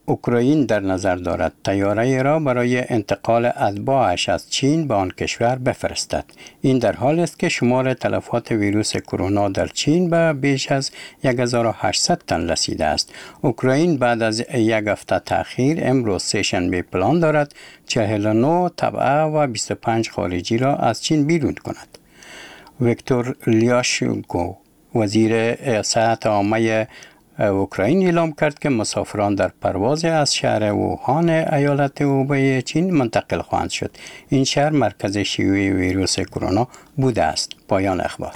اوکراین در نظر دارد طیاره را برای انتقال اتباعش از چین به آن کشور بفرستد. این در حال است که شمار تلفات ویروس کرونا در چین به بیش از 1800 تن رسیده است. اوکراین بعد از یک هفته تأخیر امروز سه‌شنبه پلان دارد 49 تبعه و 25 خارجی را از چین بیرون کند. ویکتور لیاشنکو وزیر صحت عامه اوکراین اعلام کرد که مسافران در پرواز از شهر ووهان ایالت هوبی چین منتقل خواهند شد. این شهر مرکز شیوع ویروس کرونا بوده است. پایان اخبار.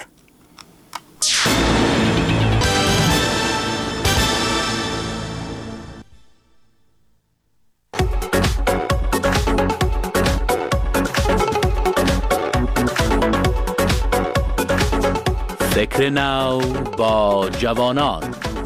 فکر نو با جوانان.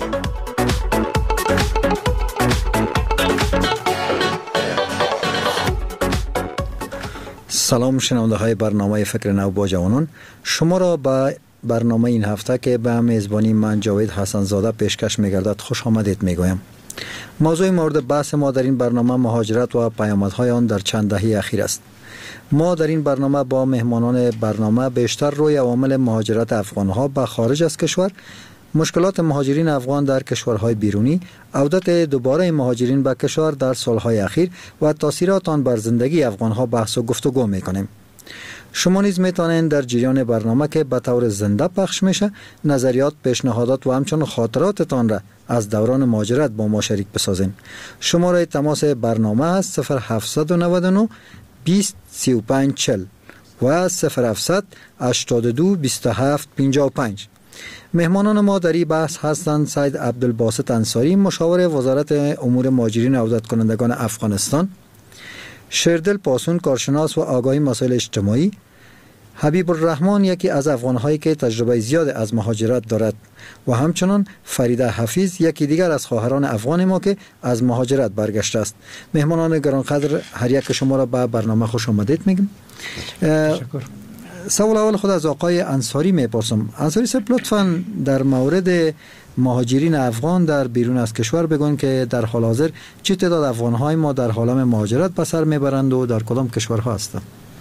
سلام شنونده های برنامه فکر نو با جوانان، شما را به برنامه این هفته که به میزبانی من جاوید حسن زاده پیشکش می‌گردد خوش آمدید میگویم. موضوع مورد بحث ما در این برنامه مهاجرت و پیامدهای آن در چند دهه اخیر است. ما در این برنامه با مهمانان برنامه بیشتر روی عوامل مهاجرت افغان‌ها به خارج از کشور، مشکلات مهاجرین افغان در کشورهای بیرونی، عودت دوباره مهاجرین به کشور در سالهای اخیر و تاثیرات آن بر زندگی افغان‌ها بحث و گفتگو می‌کنیم. شما نیز می‌توانید در جریان برنامه که به طور زنده پخش میشه نظریات، پیشنهادات و همچنین خاطراتتان را از دوران مهاجرت با ما شریک بسازین. شماره تماس برنامه است 0799 20 35 40 و 0700 82 27 55. مهمانان ما در این بحث هستند سید عبدالباسط انصاری، مشاور وزارت امور مهاجرین و عودت کنندگان افغانستان، شیردل پاسون، کارشناس و آگاهی مسائل اجتماعی، حبیب الرحمن، یکی از افغان‌هایی که تجربه زیاد از مهاجرت دارد، و همچنان فریده حفیظ، یکی دیگر از خواهران افغان ما که از مهاجرت برگشته است. مهمانان گرانقدر، هر یک شما را به برنامه خوش آمدید میگم. تشکر. سوال اول خود از آقای انصاری میپرسم. انصاری صاحب، لطفاً در مورد مهاجرین افغان در بیرون از کشور بگوین که در حال حاضر چه تعداد افغان‌های ما در حال مهاجرت به سر میبرند و در کدام کشورها هستند؟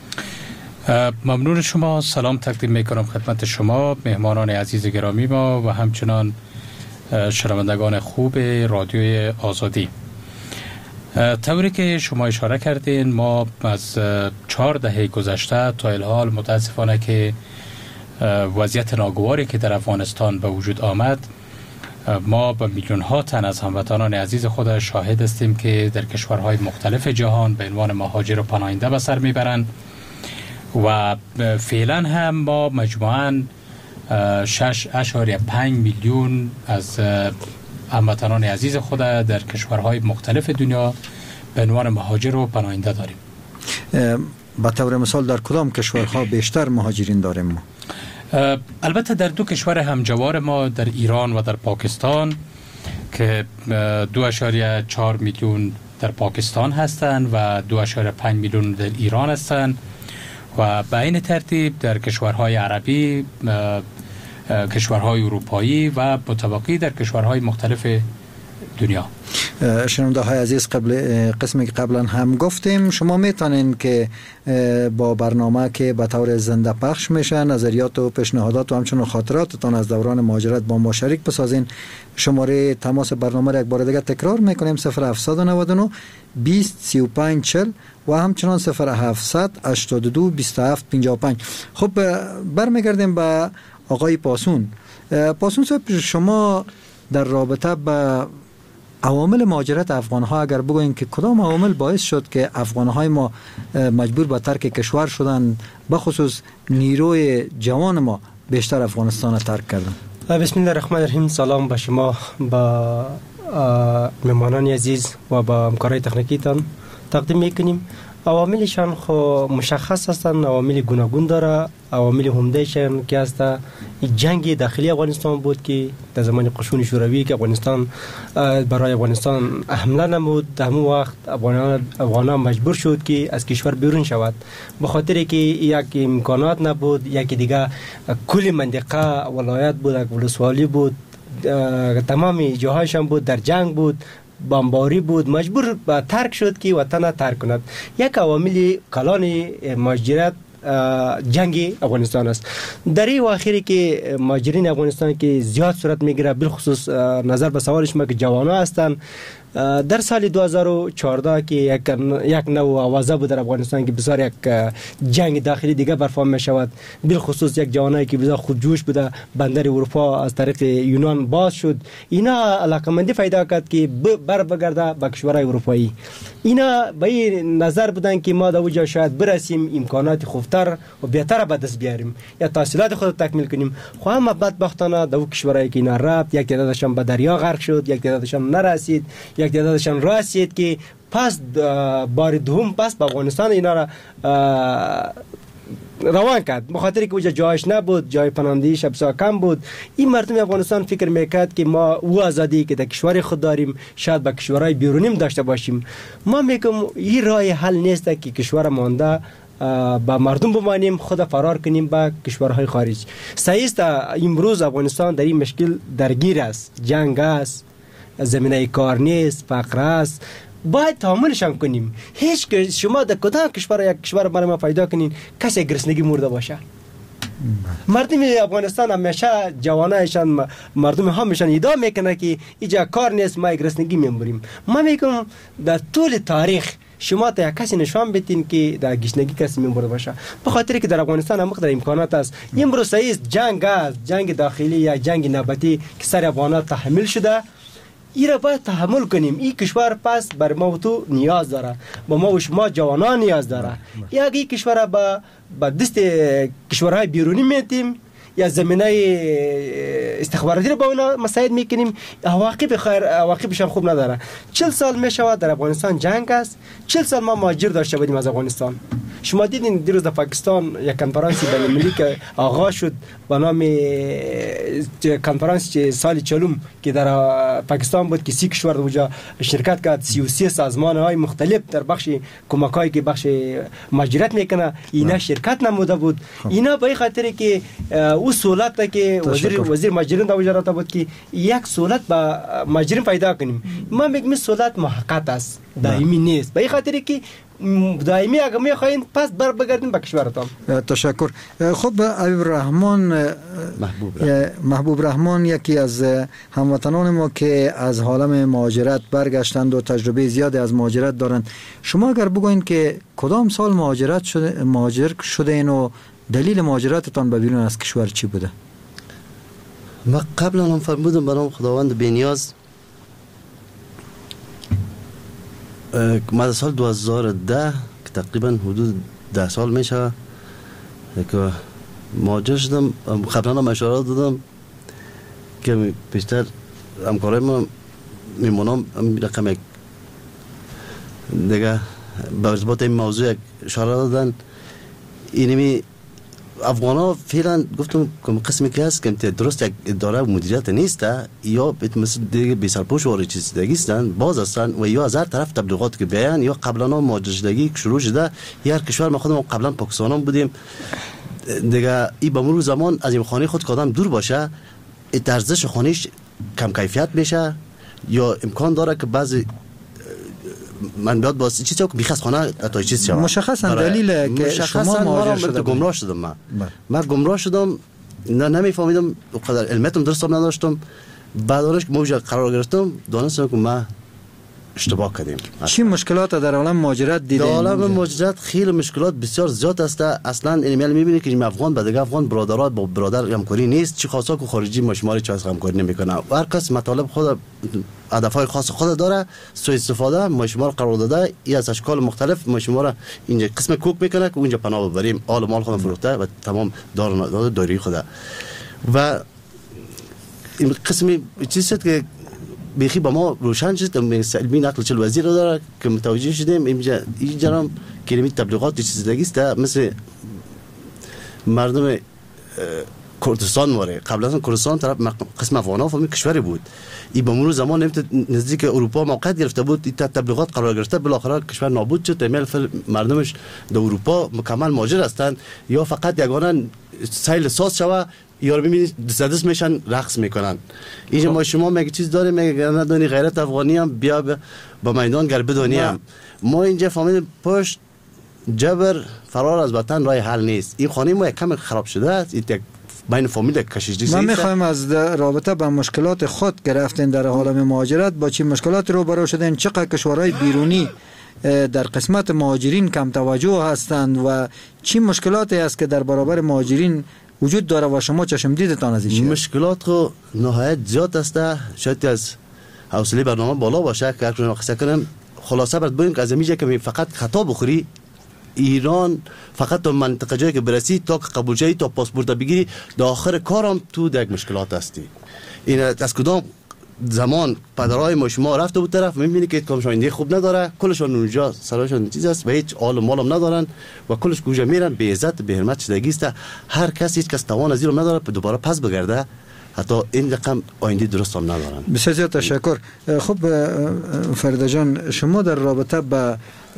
ممنون شما. سلام تقدیم میکنم خدمت شما مهمانان عزیز گرامی ما و همچنان شنوندگان خوب رادیوی آزادی. طوری که شما اشاره کردین، ما از 4 دهه گذشته تا الحال متاسفانه که وضعیت ناگواری که در افغانستان به وجود آمد، ما با میلیون ها تن از هموطنان عزیز خود شاهد هستیم که در کشورهای مختلف جهان به عنوان مهاجر و پناهنده به سر میبرند و فعلا هم ما مجموعاً 6.5 میلیون از هموطنان عزیز خود در کشورهای مختلف دنیا به عنوان مهاجر و پناهنده داریم. به طور مثال در کدام کشورها بیشتر مهاجرین داریم ما؟ البته در 2 کشور همجوار ما، در ایران و در پاکستان، که 2.4 میلیون در پاکستان هستند و 2.5 میلیون در ایران هستند و به این ترتیب در کشورهای عربی، کشورهای اروپایی و متبقی در کشورهای مختلف دنیا. شنونده های عزیز، قسمی که قبلا هم گفتیم، شما میتونین که با برنامه که به طور زنده پخش میشه نظریات و پیشنهادات و همچنین خاطراتتان از دوران مهاجرت با ما شریک بسازین. شماره تماس برنامه را یک بار دیگه تکرار میکنیم 0799 20 35 40 و همچنان 0700 82 27 55. خب برمیگردیم به آقای پاسون. پاسون صاحب، شما در رابطه با عوامل مهاجرت افغان‌ها اگر بگوین که کدام عوامل باعث شد که افغان‌های ما مجبور به ترک کشور شدن، بخصوص نیروی جوان ما بیشتر افغانستان را ترک کردن؟ بسم الله الرحمن الرحیم. سلام به شما، با مهمانان عزیز و با همکارای تکنیکیتان تقدیم میکنیم. عواملشان خو مشخص هستند، عوامل گوناگون داره. عوامل عمدهشان که است جنگ داخلی افغانستان بود که در زمان قشون شوروی که افغانستان برای افغانستان حمله نمود، در همون وقت افغانان مجبور شد که از کشور بیرون شود، به خاطر که یک امکانات نبود، یک دیگه کل منطقه ولایت بود، ولسوالی بود، تمام جاهایشان بود در جنگ بود. بمباری بود، مجبور به ترک شد که وطن ترک کند. یک عوامل کلان مهاجرت جنگ افغانستان است. در این اخیری که مهاجرین افغانستان که زیاد صورت میگیره، بالخصوص نظر به سوال شما که جوانان هستند، در سال 2014 که یک نوع آوازه بود در افغانستان که بسیار یک جنگ داخلی دیگه برپا می شود، بالخصوص یک جوانی که بسیار خودجوش بوده بندر اروپا از طریق یونان باز شد، اینا علاقمندی پیدا کرد که بگرده به کشورهای اروپایی. اینا به این نظر بودن که ما در اونجا شاید برسیم امکانات خوبتر و بهتر به دست بیاریم یا تحصیلات خود تکمیل کنیم. خو اما بدبختانه در کشورهایی که اینا رفت، یک تعدادشان به دریا غرق شد، یک تعدادشان نرسید، یک تعدادشان رسید که پس بار دوم پس به افغانستان اینا را روان کرد، بخاطر که اونجا جایش نبود، جای پناهندگیش بسیار کم بود. این مردم افغانستان فکر میکرد که ما او آزادی که در کشور خود داریم شاید به کشورهای بیرونیم داشته باشیم. ما میگم این راه حل نیست که کشور مانده با مردم بمانیم، خود فرار کنیم به کشورهای خارج. صحیح است امروز افغانستان در این مشکل درگیر است، جنگ است، زمینه کار نیست، فقر است، باید تحملش هم کنیم. هیچ که شما در کدام کشور یک کشور برای ما پیدا کنین کسی گرسنگی مرده باشه. مردم افغانستان همیشه جوانایشان مردم همیشان ادعا میکنه که اینجا کار نیست، ما گرسنگی میموریم. ما میگم در طول تاریخ شما تا یک کسی نشان بدین که در گشنگی کسی میمورده باشه، به خاطر که در افغانستان هم مقدار امکانات است. امروز صحیح جنگ است، جنگ داخلی یا جنگ نباتی که سر افغانات تحمل شده، این را باید تحمل کنیم. این کشور پس بر ما و تو نیاز داره، با ما و شما جوانان نیاز داره. یا اگه این کشور با دست کشورهای بیرونی میتیم یا زمینه استخباراتی رو با اونا مساعد میکنیم، عواقبشان خوب نداره. 40 سال میشود در افغانستان جنگ است، 40 سال ما مهاجر داشته بودیم از افغانستان. شما دیدین دیروز در پاکستان یک کنفرانسی بین‌المللی که آغاز شد به نام کنفرانس سال 40 که در پاکستان بود که 30 کشور اونجا شرکت کرد، 33 سازمان‌های مختلف در بخش کمک‌هایی که بخش مهاجرت میکنه اینا شرکت نموده بود. اینا به خاطر که او سہولت که وزیر مهاجرین در اونجا بود که یک سہولت با مهاجرین پیدا کنیم. ما میگیم سہولت محقق است، دائمی نیست. به خاطر که دائمی اگه میخواین پس بگردین به کشورتان. تشکر. خب محبوب رحمان یکی از هموطنان ما که از عالم مهاجرت برگشتند و تجربه زیادی از مهاجرت دارند، شما اگر بگوین که کدام سال مهاجر شدین و دلیل مهاجرتتان به بیرون از کشور چی بوده؟ ما قبلا هم فرمودم برام خداوند بی‌نیاز، ما در سال 2010 که تقریبا حدود 10 سال میشه که مهاجر شدم. قبلا هم اشاره دادم که بیشتر همکارای ما میمونم رقم یک دیگه به ارتباط این موضوع اشاره دادن. اینمی افغانا فعلا گفتم که قسمی که هست که درست یک اداره مدیریت نیست یا مثل دیگه بی‌سرپوش و چیز دیگه هستن، باز هستن و یا از هر طرف تبلیغات که بیان یا قبلا مهاجر شدگی شروع شده. هر کشور ما خودمون قبلا پاکستان بودیم دیگه، این به مرور زمان از این خانه خود کادم دور باشه، ارزش خانهش کم کیفیت میشه یا امکان داره که بعضی من بیاد باز چیزی که بیخاص خانه تا چیز شما مشخصا دلیل که شما مهاجر شده گمراه شدم. من گمراه شدم، نمیفهمیدم، قدر علمیتم درست نداشتم. بعدش که موجه قرار گرفتم دانستم که ما اشتباه کردیم. چی مشکلات در عالم مهاجرت دیدین؟ در عالم مهاجرت خیلی مشکلات بسیار زیاد است. اصلا علمیل میبینید که این افغان با دیگه افغان برادرات با برادر همکاری نیست، چی خاصا که خارجی مشماری چه از همکاری نمیکنه. هر کس مطالب خود هدفهای خاص خود داره، سوء استفاده مشمار قرار داده. این از اشکال مختلف مشمار اینجا قسم کوک میکنه که اونجا پناه ببریم، آل مال خود فروخته و تمام داری خود. و این قسمی چیزی که بیخی با ما روشن شد، سلمی نقل چل وزیر داره که متوجه شدیم اینجا هم کلمه تبلیغات چیز دیگه است. مثل مردم کردستان واره قبل از کردستان طرف قسم افغانا فهمی کشوری بود، این به مرور زمان نزدیک اروپا موقعیت گرفته بود، این تبلیغات قرار گرفته، بالاخره کشور نابود شد. تمام مردمش در اروپا مکمل مهاجر هستند یا فقط یگانه سیل ساز شوه یارو ببینید دست میشن رقص میکنن. اینجا ما شما میگه چیز داریم، میگه ندونی غیرت افغانی هم بیا با میدان گر بدونیم. ما اینجا فهمیدیم پشت جبر فرار از وطن راه حل نیست. این خانه ما کم خراب شده است. این بین فامیل کشیدگی ما میخوایم از رابطه با مشکلات خود گرفتین در عالم مهاجرت با چه مشکلات روبرو شدین؟ چقدر کشورهای بیرونی در قسمت مهاجرین کم توجه هستند و چه مشکلاتی است که در برابر مهاجرین وجود داره و شما چشم دیدتان از این؟ مشکلات خو نهایت زیاد است. شاید از حوصله برنامه بالا باشه که هر قصه کنم. خلاصه برات بگم که از اینجا که فقط خطا بخوری ایران فقط تا منطقه جایی که برسی تا قبول شوی تا پاسپورت بگیری تا آخر کارم تو در مشکلات هستی. این از کدام زمان پدرای ما شما رفته بود طرف میبینی که کامشان خوب نداره، کلشون اونجا سرشون چیز است و هیچ حال و مالم ندارن و کلش گوجه میرن به عزت به حرمت چیزایی است. هر کسی هیچ کس توان از این نداره دوباره پس بگرده. حتی این رقم آینده درست هم ندارن. بسیار زیاد تشکر. خب فرید جان، شما در رابطه با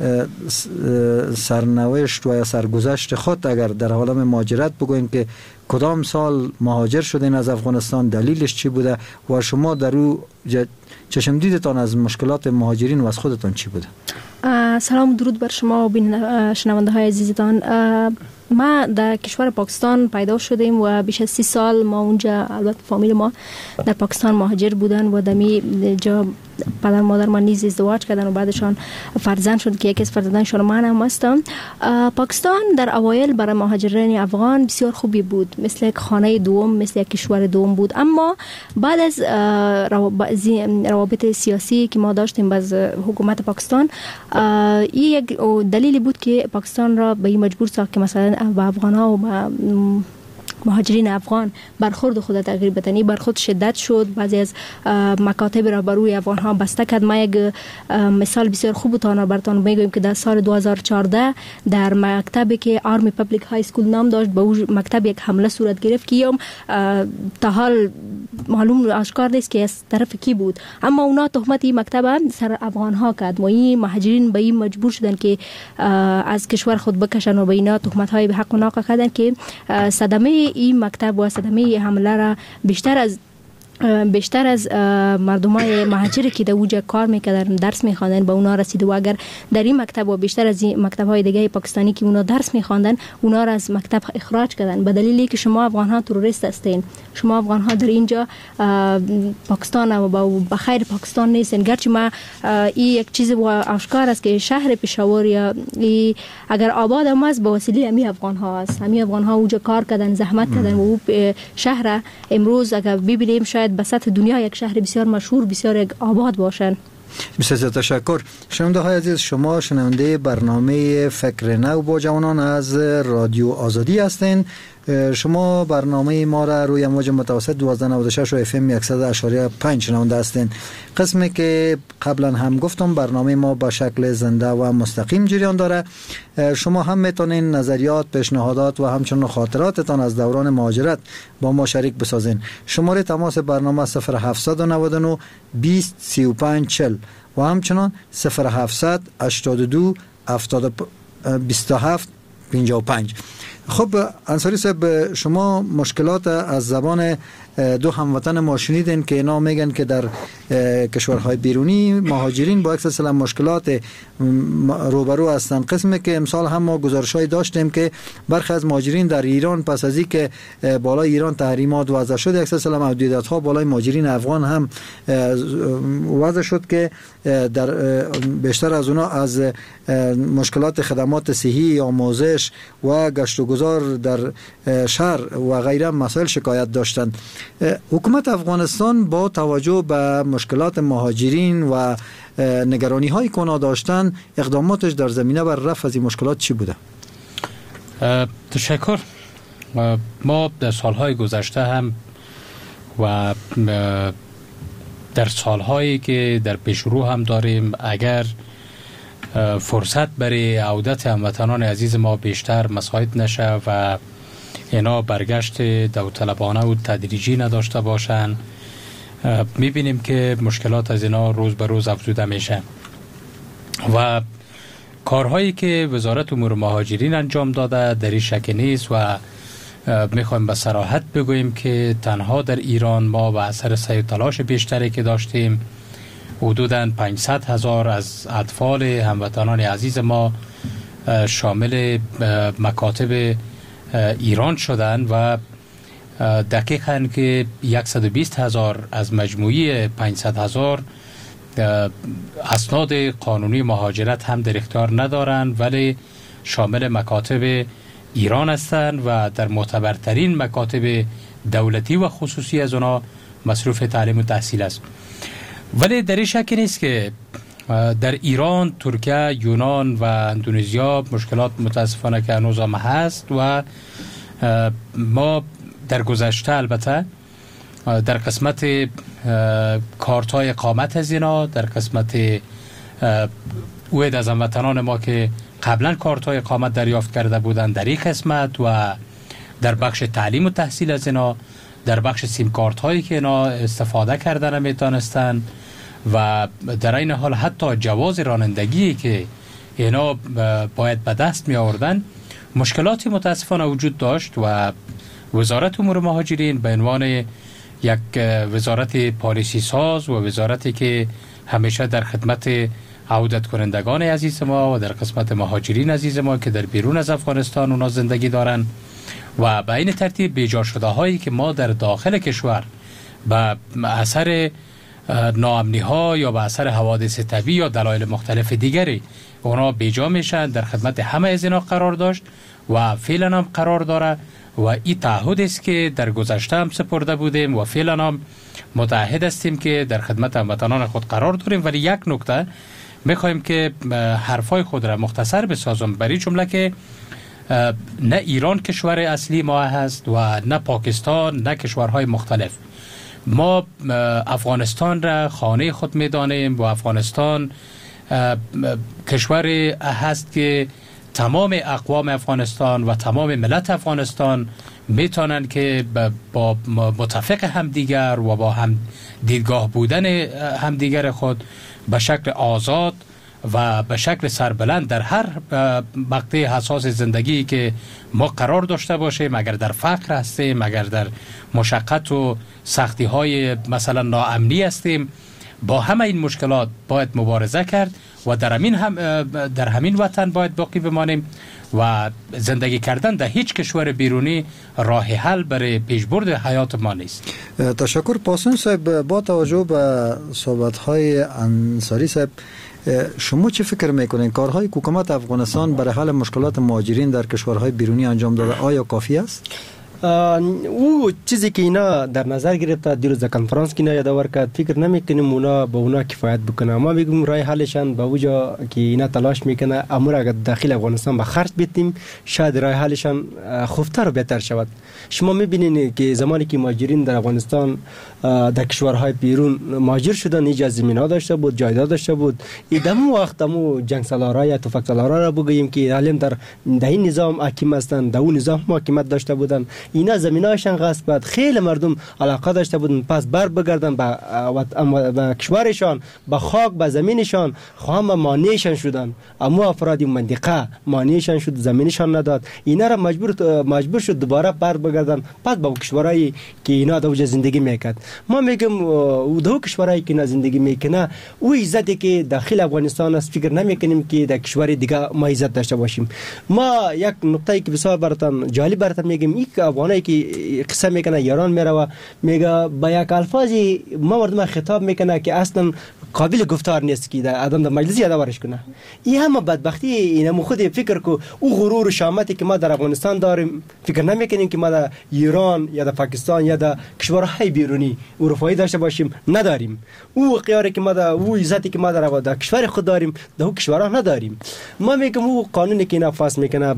سرنوشت و یا سرگذشت خود اگر در عالم مهاجرت بگوین که کدام سال مهاجر شدین از افغانستان، دلیلش چی بوده و شما در او چشم دیدتان از مشکلات مهاجرین و از خودتان چی بوده؟ سلام و درود بر شما و شنونده های عزیزتان. ما در کشور پاکستان پیدا شدیم و بیش از 30 سال ما اونجا، البته فامیل ما در پاکستان مهاجر بودن و دمی جا پدر مادر ما نیز ازدواج کردن و بعدشان فرزند شد که یکی از فرزندانشان من هم هستم. پاکستان در اوایل برای مهاجرین افغان بسیار خوبی بود، مثل یک خانه دوم، مثل یک کشور دوم بود. اما بعد از روابط سیاسی که ما داشتیم باز حکومت پاکستان، این یک دلیلی بود که پاکستان را به این مجبور ساخت که مثلا با افغان‌ها و مهاجرین افغان برخورد خود تغییر بدن. برخورد شدت شد، بعضی از مکاتب را بر روی افغان‌ها بسته کرد. ما یک مثال بسیار خوب براتون میگویم که در سال 2014 در مکتبی که آرمی پبلیک های اسکول نام داشت به اون مکتب یک حمله صورت گرفت که تا حال معلوم آشکار نیست که از طرف کی بود، اما اونا تهمت این مکتب سر افغان‌ها کرد و این مهاجرین به این مجبور شدن که از کشور خود بکشن و به اینا تهمت‌های به حق و ناقه کردن که صدمه این مکتب و صدمه حمله را بیشتر از مردمای مهاجری که در اونجا کار میکردن درس میخواندن به اونا رسید و اگر در این مکتب و بیشتر از این مکتب‌های دیگه پاکستانی که اونا درس میخواندن اونا را از مکتب اخراج کردن به دلیلی که شما افغان‌ها تروریست هستین، شما افغان‌ها در اینجا پاکستان و بخیر پاکستان نیستین. گرچه ما این یک چیز آشکار است که شهر پشاور یا اگر آباد هم است به وسیله همین افغان‌ها است. همین افغان‌ها اونجا کار کردن، زحمت کردن و شهر امروز اگر ببینیم شاید به سطح دنیا یک شهر بسیار مشهور، بسیار یک آباد باشن. بسیار تشکر. شنونده های عزیز، شما شنونده برنامه فکر نو با جوانان از رادیو آزادی هستین. شما برنامه ما را روی موج متوسط 1296 و FM 100.5 شنونده هستین. قسمی که قبلا هم گفتم برنامه ما با شکل زنده و مستقیم جریان داره. شما هم میتونین نظریات، پیشنهادات و همچنین خاطراتتان از دوران مهاجرت با ما شریک بسازین. شماره تماس برنامه 0799 20 35 40 و همچنین 0700 82 27 55. خب انصاری صاحب، شما مشکلات از زبان دو هموطن ما شنیدین که اینا میگن که در کشورهای بیرونی مهاجرین با اکثر مشکلات روبرو هستند. قسمی که امسال هم ما گزارش‌های داشتیم که برخی از مهاجرین در ایران پس از اینکه بالای ایران تحریمات وضع شد، اکثر محدودیت‌ها بالای مهاجرین افغان هم وضع شد که در بیشتر از اونا از مشکلات خدمات صحی، آموزش و گشت و گذار در شهر و غیره مسائل شکایت داشتند. حکومت افغانستان با توجه به مشکلات مهاجرین و نگرانی های که اونا داشتن، اقداماتش در زمینه بر رفع از این مشکلات چی بوده؟ تشکر. ما در سالهای گذشته هم و در سالهایی که در پیشرو هم داریم، اگر فرصت برای عودت هموطنان عزیز ما بیشتر مساعد نشه و اینا برگشت داوطلبانه و تدریجی نداشته باشن، میبینیم که مشکلات از اینا روز به روز افزوده میشه و کارهایی که وزارت امور مهاجرین انجام داده در این شک نیست و میخوایم به صراحت بگوییم که تنها در ایران ما به اثر سعی و تلاش بیشتری که داشتیم حدوداً 500,000 از اطفال هموطنان عزیز ما شامل مکاتب ایران شدند و دقیقاً که 120,000 از مجموعی 500,000 اسناد قانونی مهاجرت هم در اختیار ندارند ولی شامل مکاتب ایران هستند و در معتبرترین مکاتب دولتی و خصوصی از اونا مصروف تعلیم و تحصیل است. ولی در این شک نیست که در ایران، ترکیه، یونان و اندونزیا مشکلات متاسفانه که هنوز هم هست و ما در گذشته البته در قسمت کارت‌های اقامت از اینا، در قسمت اوید از هموطنان ما که قبلا کارت‌های اقامت دریافت کرده بودند در این قسمت و در بخش تعلیم و تحصیل از اینا، در بخش سیم کارت هایی که اینا استفاده کردن نمیتونستن و در این حال حتی جواز رانندگی که اینا باید به دست می آوردن مشکلاتی متاسفانه وجود داشت و وزارت امور مهاجرین به عنوان یک وزارت پالیسی ساز و وزارتی که همیشه در خدمت عودت کنندگان عزیز ما و در قسمت مهاجرین عزیز ما که در بیرون از افغانستان اونا زندگی دارن و به این ترتیب بیجا شده هایی که ما در داخل کشور به اثر ناامنی ها یا به اثر حوادث طبیعی یا دلایل مختلف دیگری اونا بیجا میشن در خدمت همه از اینا قرار داشت و فعلا هم قرار داره و این تعهد است که در گذشته هم سپرده بودیم و فعلا هم متعهد هستیم که در خدمت هموطنان خود قرار داریم. ولی یک نکته میخوایم که حرفای خود را مختصر بسازم برای جمله که نه ایران کشور اصلی ما هست و نه پاکستان نه کشورهای مختلف. ما افغانستان را خانه خود میدانیم و افغانستان کشور هست که تمام اقوام افغانستان و تمام ملت افغانستان میتونن که با متفق همدیگر و با هم دیدگاه بودن همدیگر خود به شکل آزاد و به شکل سربلند در هر مقطع حساس زندگی که ما قرار داشته باشیم، اگر در فقر هستیم، اگر در مشقت و سختی های مثلا ناامنی هستیم، با همه این مشکلات باید مبارزه کرد و در همین وطن باید باقی بمانیم و زندگی کردن در هیچ کشور بیرونی راه حل برای پیشبرد حیات ما نیست. تشکر پاسون صاحب. با توجه به صحبت‌های انصاری صاحب، شما چه فکر میکنین کارهای حکومت افغانستان برای حل مشکلات مهاجرین در کشورهای بیرونی انجام داده آیا کافی است؟ او چیزی که اینا در نظر گرفته دیروز در کنفرانس که اینا یادآور کرد، فکر نمیکنیم اونا به اونا کفایت بکنه. ما میگیم راه حلشان به وجا که اینا تلاش میکنه امور اگر داخل افغانستان به خرج بدیم شاید راه حلشان خوبتر و بهتر شود. شما میبینین که زمانی که مهاجرین در افغانستان در کشورهای بیرون مهاجر شدن اجازه زمین‌ها داشته بود، جایداد داشته بود، ایدم وقت مو جنگ سالارا یا توفک سالارا را بگوییم که علم در این نظام حاکم هستند، در اون نظام حکومت داشته بودند، اینا زمیناشان غصب بود، خیلی مردم علاقه داشته بودن پس بر بگردن به کشورشان، به خاک، به زمینشان، خواهم مانعشان شدن. اما افرادی منطقه مانعشان شد، زمینشان نداد، اینا را مجبور شد دوباره بر بگردن پس به کشورهایی که اینا در زندگی میکرد. ما میگم دو کشورهایی که اینا زندگی میکنه او عزتی که داخل افغانستان است فکر نمیکنیم که در کشور دیگه ما عزت داشته باشیم. ما یک نقطه‌ای که بسیار براتون جالب براتون میگم، این افغانایی که قصه میکنه ایران میره و میگه با یک الفاظی ما مردم خطاب میکنه که اصلا قابل گفتار نیست که آدم در مجلس یادآورش کنه. این همه بدبختی اینا خود فکر کو او غرور و شامتی که ما در افغانستان داریم فکر نمیکنیم که ما در ایران یا در پاکستان یا در کشورهای بیرونی اروپایی داشته باشیم، نداریم. او قیاری که ما در او عزتی که ما در کشور خود داریم در کشورها نداریم. ما میگم او قانونی که اینا فاس میکنه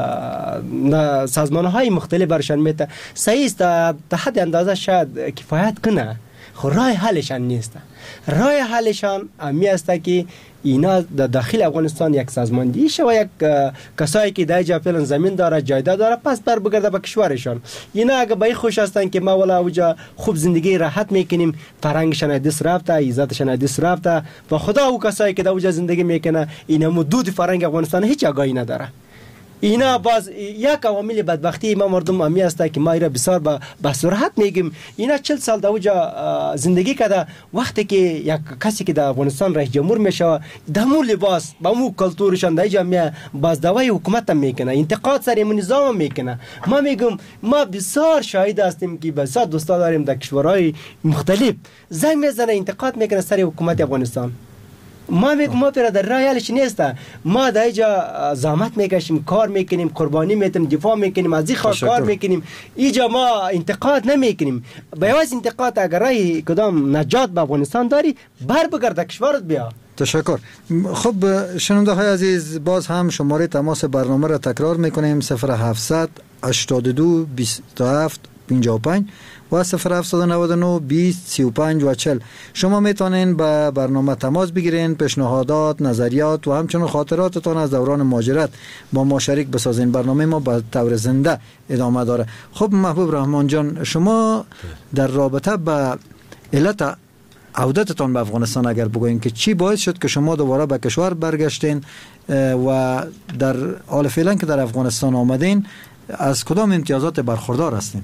با سازمانهای مختلف برشان میته صحیح است، تا حد اندازه شاید کفایت کنه، خب راه حلشان نیست. راه حلشان امی است که اینا در داخل افغانستان یک سازماندهی شه و یک کسایی که در جا فعلا زمین داره، جایداد داره، پس بر بگرده به کشورشان. اینا اگه به خوش هستن که ما ولا اوجا خوب زندگی راحت میکنیم، فرهنگشان دست رفته، عزتشان دست رفته و خدا او کسایی که در اوجا زندگی میکنه اینا مدود فرهنگ افغانستان هیچ آگاهی نداره. اینا باز یک عوامل بدبختی ما مردم امی است که ما ایرا بسیار به سرعت میگیم. اینا 40 سال در اوجا زندگی کرده. وقتی که یک کسی که در افغانستان رئیس جمهور میشه دمو لباس با مو کلتورشان در جامعه باز دوای حکومت هم میکنه، انتقاد سر این نظام هم میکنه. ما میگم ما بسیار شاهد هستیم که بسیار دوستا داریم در کشورهای مختلف زنگ میزنه انتقاد میکنه سر حکومت افغانستان. ما میگم ما پر در راه حلش نیست. ما در اینجا زحمت میکشیم، کار میکنیم، قربانی میتیم، دفاع میکنیم، از این کار میکنیم. اینجا ما انتقاد نمیکنیم. بیاز انتقاد اگر راه کدام نجات به افغانستان داری بر بگرد کشورت بیا. تشکر. خب شنونده های عزیز، باز هم شماره تماس برنامه را تکرار میکنیم: 0700 82 27 55 و 0799 20 35 و 40. شما میتونین به برنامه تماس بگیرین، پیشنهادات، نظریات و همچنین خاطراتتان از دوران مهاجرت با ما شریک بسازین. برنامه ما به طور زنده ادامه داره. خب محبوب رحمان جان، شما در رابطه با علت عودتتان به افغانستان اگر بگوین که چی باعث شد که شما دوباره به کشور برگشتین و در حال فعلا که در افغانستان آمدین از کدام امتیازات برخوردار هستین؟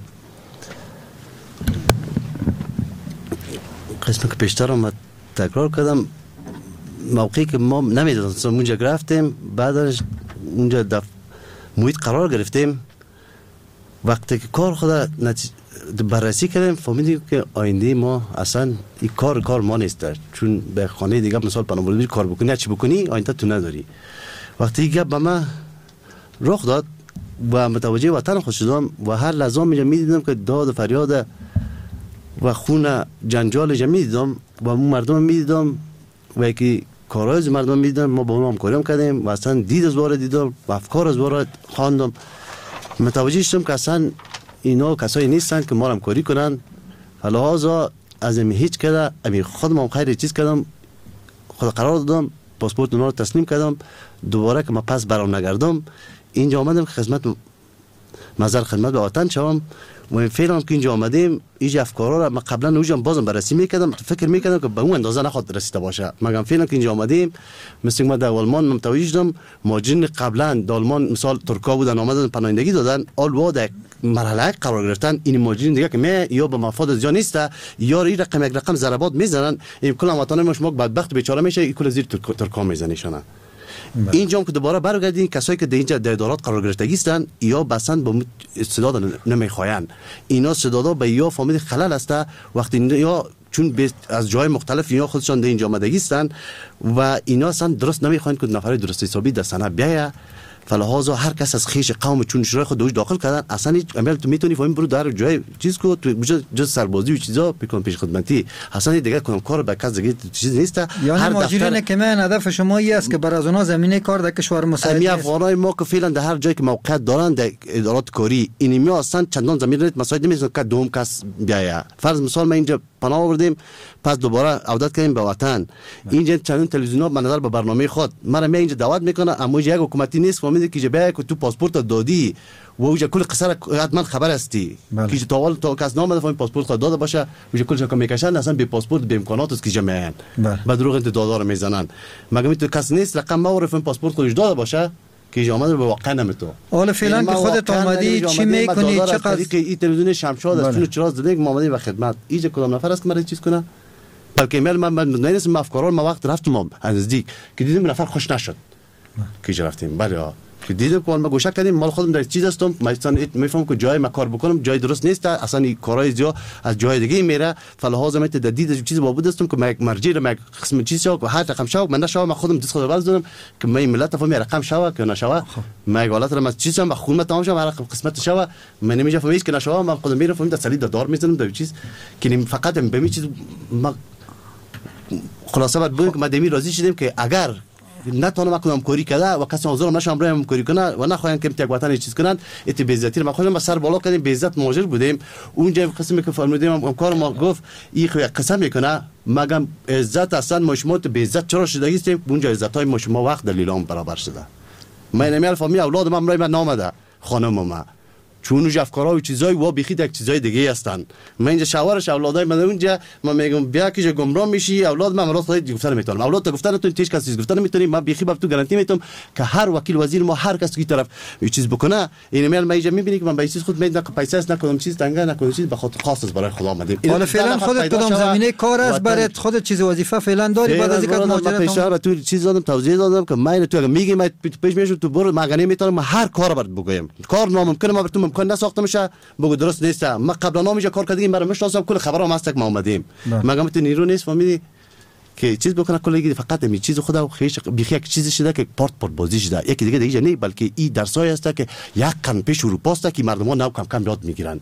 قسمی که پیشتر آمد تکرار کردم، موقعی که ما نمیدونستم اونجا گرفتیم، بعدش اونجا محیط قرار گرفتیم، وقتی که کار خود بررسی کردیم فهمیدیم که آینده ما اصلا این کار ما نیست. چون به خانه دیگه مثال پناهجویی کار بکنی چی بکنی آینده تو نداری. وقتی گپ به من رخ داد و متوجه وطن خود شدم و هر لحظه میدیدم که داد و فریاد و خون جنجال جمعی دیدم و اون مردم میدیدم و یکی کارهای مردم میدیدم. ما با اون همکاری کردیم و اصلا دید از باره دیدم و افکار از باره خواندم. متوجه شدم که اصلا اینا کسایی نیستن که ما رو همکاری کنن. لحاظا از این هیچ کده امی خودم هم خیلی چیز کردم، خود قرار دادم، پاسپورت اونا رو تسلیم کردم. دوباره که ما پس برام نگردم اینجا آمدم که خدمت به وطن شوم. و این فعلا که اینجا آمدیم اینجا افکارا را من قبلا اونجا بازم بررسی میکردم، فکر میکردم که به اون اندازه نخواد رسیده باشه. مگم فعلا که اینجا آمدیم مثل ما در آلمان متوجه شدم ماجرین قبلا در آلمان مثال ترکا بودن آمدن پناهندگی دادن، آلوا در مرحله قرار گرفتن. این ماجرین دیگه که می یا به مفاد از جا نیست یا این رقم یک رقم ضربات میزنن، این کل وطن ما شما بدبخت بیچاره میشه، این کل زیر ترکا میزنیشونه. اینجا که دوباره برگردین کسایی که در اینجا در ادارات قرار گرفتگی هستن یا بسن با استعداد نمیخواین، اینا استعدادا به یا فهمید خلل است. وقتی یا چون از جای مختلف یا خودشان در اینجا آمدگی هستن و اینا اصلا درست نمیخواین که نفر درست حسابی در سنه بیایه. فلهذا هر کس از خیش قوم چون شورای خود دوش داخل کردن اصلا هیچ عمل تو میتونی فهمی برو در جای چیز کو تو جز سربازی و چیزا بکن پیش خدمتی اصلا دیگه کنم کار به کس دیگه چیز نیست. یعنی ماجرین که من هدف شما ای است که بر از اونها زمینه کار در کشور مساعد است. افغانای ما که فعلا در هر جایی که موقعیت دارن در ادارات کاری اینمی اصلا چندان زمینه مساعد نمیشه که دوم کس بیاید. فرض مثال ما اینجا پناه آوردیم پس دوباره عودت کردیم به وطن. اینجا چندین تلویزیون‌ها به نظر به برنامه خود مرا می اینجا دعوت میکنه، اما یک حکومتی نیست فهمیده که جبه که تو پاسپورت دادی و اوجا کل قصر حتما خبر هستی که تا کس نامه فهمید پاسپورت خود داده باشه اوجا کل شکم میکشن اصلا به پاسپورت به امکانات است که جمعن به دروغ انت دادار میزنن. مگه تو کس نیست رقم ما رو فهمید پاسپورت خودش داده باشه که آمده به واقع نمیتو. حالا فعلا که خودت اومدی چی میکنی؟ چقدر که این تلویزیون شمشاد است چون چراغ زده که اومدی به خدمت اینجا کدام نفر است که مرا چیز کنه؟ بلکه من نمی‌دونم افکارا ما وقت رفتم از نزدیک که دیدم نفر خوش نشد که رفتیم. بله که دیدم که ما گوشه کردیم مال خودم در چیز هستم مثلا میفهمم که جای ما کار بکنم جای درست نیست اصلا این کارهای زیاد از جای دیگه میره. فلهذا من در دید چیز بابود هستم که من مرجع رو قسم چیز شو که هر رقم شو من نشو من خودم دست خود ورزدم که من ملت فهمی رقم شو که نشو من حالت رو من چیزم با خون تمام شو هر قسمت شو من نمیشه فهمید که نشو من خودم میرم فهمید اصلی دار میزنم در چیز که فقط به می چیز ما خلاصه بعد بود که ما دمی راضی شدیم که اگر نتونم کنم کاری کرده و کسی حاضر نشم برام کاری کنه و نخواهند که یک وطن چیز کنن ات بیزتی رو ما خودم سر بالا کردیم بیزت مهاجر بودیم. اونجا قسمی که فرمودیم هم کار ما گفت این خو قسم میکنه مگم عزت اصلا ما شما تو بیزت چرا شده هستیم اونجا عزت های ما شما وقت دلیلام برابر شده. من نمیال فهمی اولاد من برای من نامده خانم ما چون افکارا و چیزای و بیخی یک چیزای دیگه هستن. من اینجا شاورش اولادای من اونجا من میگم بیا که گمراه میشی اولاد من اولاد خودت گفتن نمیتونم اولاد تا گفتن تو هیچ کسی گفتن نمیتونی. من بیخی به تو گارانتی میتونم که هر وکیل وزیر ما هر کسی که طرف یه چیز بکنه این ایمیل من اینجا میبینی که من به چیز خود میدم پیسه است نکنم چیز تنگا نکنم چیز به خاطر خاص است برای خدا آمدیم. حالا فعلا خودت کدام زمینه کار است برای خودت چیز وظیفه فعلا داری بعد از اینکه مهاجرت تو چیز دادم توضیح دادم که من تو میگی من پیش میشم تو برو مگه میتونم هر کار برات بگویم کار ناممکنه ما بر تو ممکن نساخته میشه بگو درست نیست. ما قبلا نمیشه کار کردیم برام میشناسم کل خبرام هست که ما اومدیم مگه تو نیرو نیست فهمیدی که چیز بکنه کلی فقط می چیز خدا خیش بیخی یک چیزی شده که پارت بازی شده یکی دیگه نه بلکه این درسای است که یک قرن پیش اروپا است که مردم ها نو کم کم یاد میگیرن.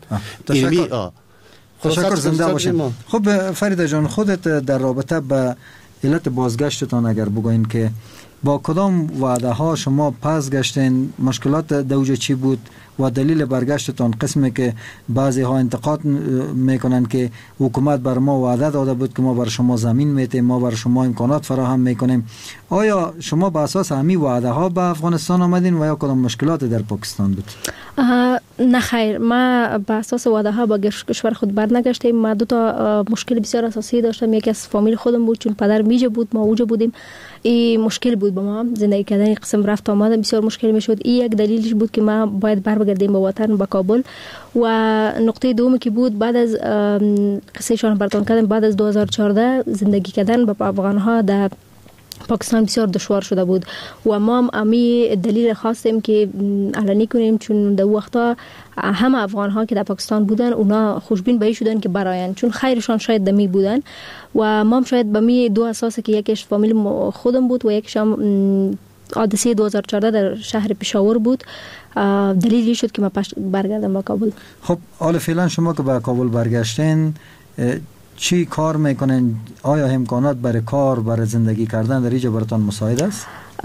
تشکر زنده باشین. خب فرید جان خودت در رابطه با علت بازگشتتان اگر بگوین که با کدام وعده ها شما پس گشتین مشکلات دوجه چی بود و دلیل برگشتتان قسمی که بعضی ها انتقاد میکنن که حکومت بر ما وعده داده بود که ما بر شما زمین میتیم ما بر شما امکانات فراهم میکنیم. آیا شما به اساس همین وعده ها به افغانستان آمدین و یا کدام مشکلات در پاکستان بود؟ نه خیر ما به اساس وعده ها با کشور خود برنگشتیم. ما دو تا مشکل بسیار اساسی داشتم. یکی از فامیل خودم بود چون پدر میجه بود ما اوجه بودیم. این مشکل بود با ما زندگی کردن قسم رفت آمد بسیار مشکل میشد. این یک دلیلش بود که ما باید برگردیم به وطن به کابل. و نقطه دومی که بود بعد از قصه شان براتون کردم بعد از 2014 زندگی کردن با افغان ها در پاکستان بسیار دشوار شده بود و ما امی دلیل خواستیم که علنی کنیم چون در وقتا همه افغان ها که در پاکستان بودن اونا خوشبین به شدن که براین چون خیرشان شاید دمی بودن و ما شاید به می دو اساس که یکیش فامیل خودم بود و یکیش هم حادثه 2014 در شهر پشاور بود. دلیلی شد که ما برگردم با کابل. خب حالا فعلا شما که به کابل برگشتین چی کار میکنین؟ آیا امکانات برای کار برای زندگی کردن در اینجا براتون مساعد است؟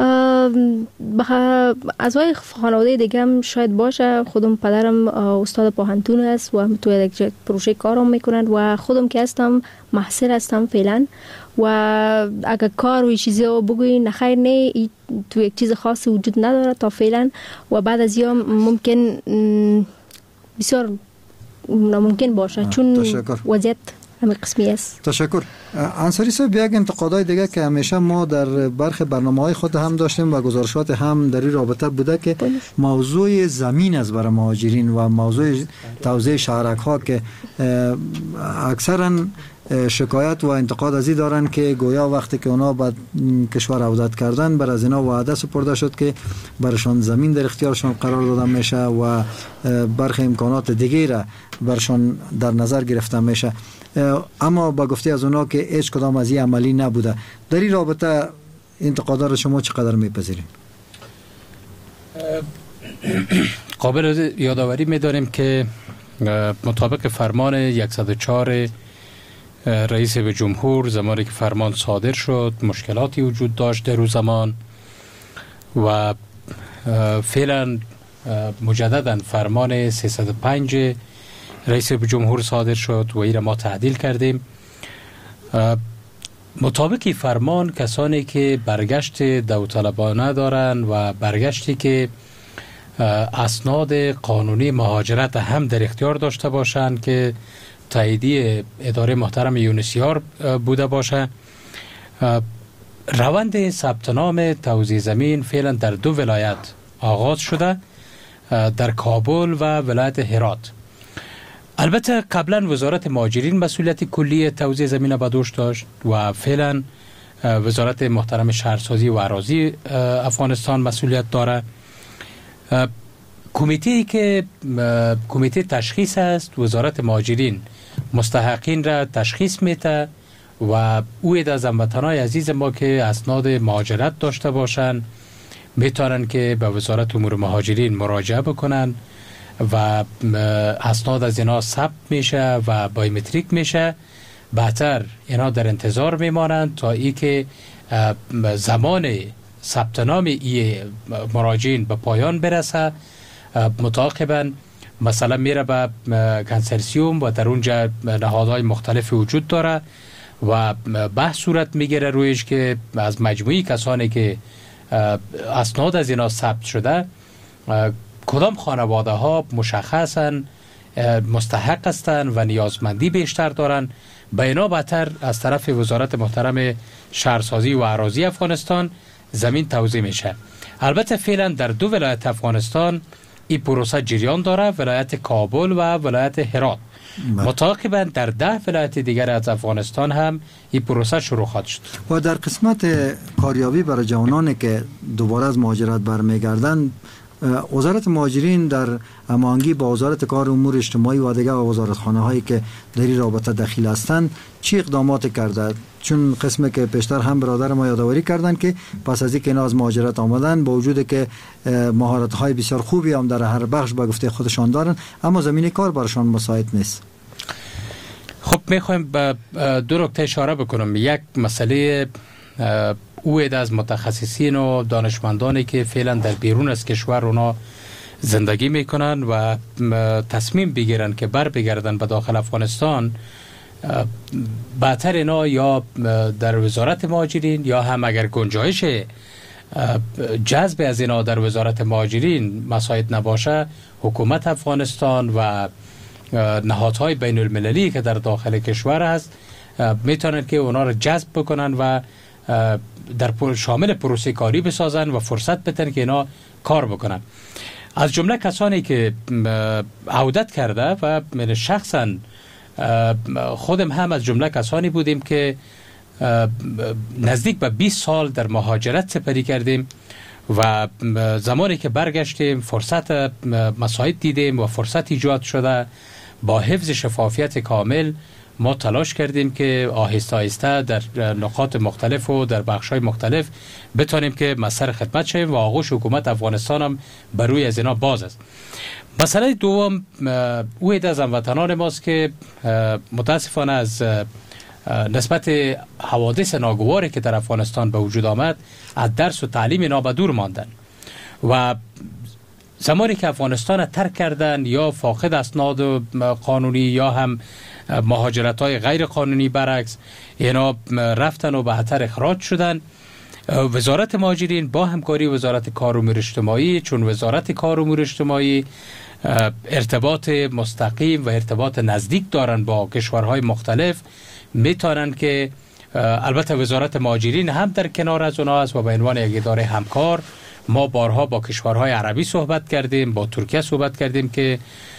اعضای خانواده دیگه هم شاید باشه. خودم پدرم استاد پاهنتون است و هم توی یک پروژه کارم میکنند و خودم که هستم محصل هستم فعلا و اگر کار و چیزی رو بگوین نخیر نه تو یک چیز خاصی وجود نداره تا فعلا و بعد از یام ممکن بسیار ناممکن باشه چون وضعیت همه قسمی است. تشکر. انصاری صاحب یک انتقادای دیگه که همیشه ما در برخی برنامه‌های خود هم داشتیم و گزارشات هم در این رابطه بوده که موضوع زمین است برای مهاجرین و موضوع توزیع شهرک‌ها که اکثرا شکایت و انتقاد ازی دارن که گویا وقتی که اونا به کشور عودت کردن بر از اینا وعده سپرده شد که برشان زمین در اختیارشان قرار داده میشه و برخی امکانات دیگه را برشان در نظر گرفته میشه اما با گفته از اونا که هیچ کدام از این عملی نبوده. در این رابطه انتقادات را شما چقدر میپذیرین؟ قابل یادآوری می‌داریم که مطابق فرمان 104 رئیس جمهور زمانی که فرمان صادر شد مشکلاتی وجود داشت در اون زمان و فعلا مجددا فرمان 305 رئیس جمهور صادر شد و این را ما تعدیل کردیم. مطابق فرمان کسانی که برگشت داوطلبانه دارند و برگشتی که اسناد قانونی مهاجرت هم در اختیار داشته باشند که تاییدیه اداره محترم یونسیار بوده باشه. روند ثبت نام توزیع زمین فعلا در 2 ولایت آغاز شده، در کابل و ولایت هرات. البته قبلا وزارت مهاجرین مسئولیت کلی توزیع زمین به دوش داشت و فعلا وزارت محترم شهرسازی و اراضی افغانستان مسئولیت داره. کمیته تشخیص است، وزارت مهاجرین مستحقین را تشخیص میده و اوید از هموطنان عزیز ما که اسناد مهاجرت داشته باشند میتونن که به وزارت امور مهاجرین مراجعه بکنن و اسناد از اینا ثبت میشه و بایومتریک میشه. بعدتر اینا در انتظار میمانند تا ای که زمان ثبت نام ای مراجعین به پایان برسه. متعاقبا مثلا میره به کنسرسیوم و در اونجا نهادهای مختلف وجود داره و بحث صورت میگیره رویش که از مجموعی کسانی که اسناد از اینا ثبت شده کدام خانواده ها مشخصاً مستحق هستند و نیازمندی بیشتر دارند. به اینا بهتر از طرف وزارت محترم شهرسازی و اراضی افغانستان زمین توزیع میشه. البته فعلا در 2 ولایت افغانستان این پروسه جریان داره، ولایت کابل و ولایت هرات. متعاقباً در 10 ولایت دیگر از افغانستان هم این پروسه شروع خواهد شد. و در قسمت کاریابی برای جوانانی که دوباره از مهاجرت برمیگردند، وزارت مهاجرین در هماهنگی با وزارت کار امور اجتماعی و دیگر وزارتخانه هایی که در این رابطه دخیل هستند چی اقدامات کرده؟ چون قسمی که پیشتر هم برادر ما یادآوری کردند که پس از اینکه اینا از مهاجرت آمدن با وجود که مهارت های بسیار خوبی هم در هر بخش به گفته خودشان دارن، اما زمین کار برشان مساعد نیست. خب میخوایم به 2 نکته اشاره بکنم. یک مسئله اوید از متخصصین و دانشمندانی که فعلا در بیرون از کشور اونا زندگی میکنن و تصمیم بگیرن که بر بگردن به داخل افغانستان، بهتر اینا یا در وزارت مهاجرین یا هم اگر گنجایش جذب از اینا در وزارت مهاجرین مساعد نباشه، حکومت افغانستان و نهادهای بین المللی که در داخل کشور هست میتونن که اونا رو جذب بکنن و در شامل پروسه کاری بسازن و فرصت بدن که اینا کار بکنن. از جمله کسانی که عودت کرده و من شخصا خودم هم از جمله کسانی بودیم که نزدیک به 20 سال در مهاجرت سپری کردیم و زمانی که برگشتیم فرصت مساعد دیدیم و فرصت ایجاد شده. با حفظ شفافیت کامل ما تلاش کردیم که آهسته آهسته در نقاط مختلف و در بخش‌های مختلف بتونیم که مسئله خدمت شویم و آغوش حکومت افغانستان هم بر روی از اینا باز است. مسئله دوم اوید از هموطنان ماست که متاسفانه از نسبت حوادث ناگواری که در افغانستان به وجود آمد از درس و تعلیم اینا به دور ماندن و زمانی که افغانستان ترک کردن یا فاقد اسناد قانونی یا هم مهاجرت‌های غیر قانونی برعکس اینا رفتن و به خطر اخراج شدن. وزارت مهاجرین با همکاری وزارت کار و امور اجتماعی، چون وزارت کار و امور اجتماعی ارتباط مستقیم و ارتباط نزدیک دارن با کشورهای مختلف، میتونن که البته وزارت مهاجرین هم در کنار از اونها است و به عنوان یک اداره همکار ما بارها با کشورهای عربی صحبت کردیم، با ترکیه صحبت کردیم که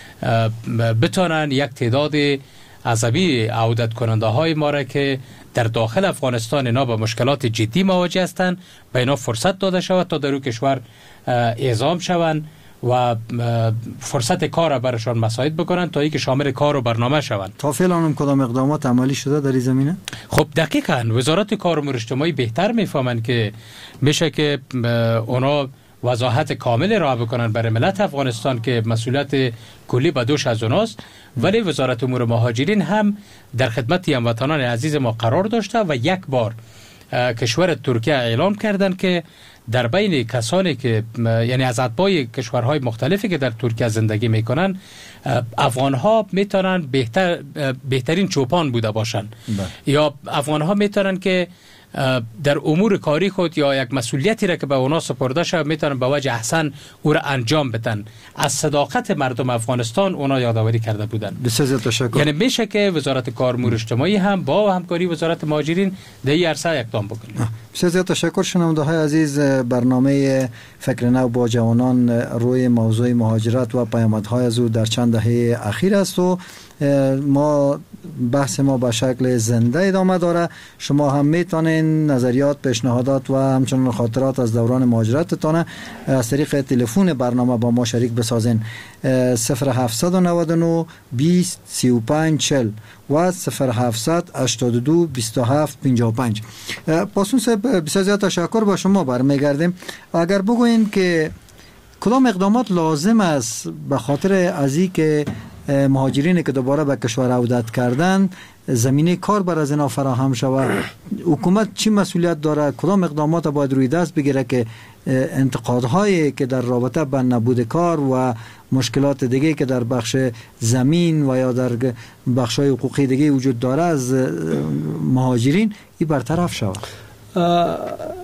بتونن یک تعداد عصبی عودت کننده های ما را که در داخل افغانستان اینا با مشکلات جدی مواجه هستند به اینا فرصت داده شود تا در اون کشور اعزام شوند و فرصت کار را برشان مساعد بکنن تا اینکه شامل کار و برنامه شوند. تا فعلا هم کدام اقدامات عملی شده در این زمینه؟ خب دقیقاً وزارت کار و امور اجتماعی بهتر میفهمند که میشه که اونا وضاحت کامل را بکنن برای ملت افغانستان که مسئولیت کلی به دوش از اوناست، ولی وزارت امور مهاجرین هم در خدمت هموطنان عزیز ما قرار داشته و یک بار کشور ترکیه اعلام کردن که در بین کسانی که یعنی از اتباع کشورهای مختلفی که در ترکیه زندگی میکنن افغانها میتونن بهترین چوپان بوده باشن یا افغانها میتونن که در امور کاری خود یا یک مسئولیتی را که به اونا سپرده شد میتونن به وجه احسن او را انجام بدن. از صداقت مردم افغانستان اونا یادآوری کرده بودن. بسیار تشکر. یعنی میشه که وزارت کار و امور اجتماعی هم با همکاری وزارت مهاجرین در این عرصه اقدام بکنه. بسیار تشکر. شنونده های عزیز، برنامه فکر نو با جوانان روی موضوع مهاجرت و پیامدهای از او در چند دهه اخیر است و ما بحث ما به شکل زنده ادامه داره. شما هم میتونین نظریات، پیشنهادات و همچنین خاطرات از دوران مهاجرتتان از طریق تلفن برنامه با ما شریک بسازین. 0799 20 35 40 و 0700 82 27 55. پاسون صاحب بسیار زیاد تشکر با شما برمیگردیم. اگر بگوین که کدام اقدامات لازم است به خاطر از این که مهاجرینی که دوباره به کشور عودت کردن زمینه کار بر از اینا فراهم شود، حکومت چی مسئولیت داره، کدام اقدامات باید روی دست بگیره که انتقادهایی که در رابطه با نبود کار و مشکلات دیگه که در بخش زمین و یا در بخش‌های حقوقی دیگه وجود داره از مهاجرین این برطرف شود؟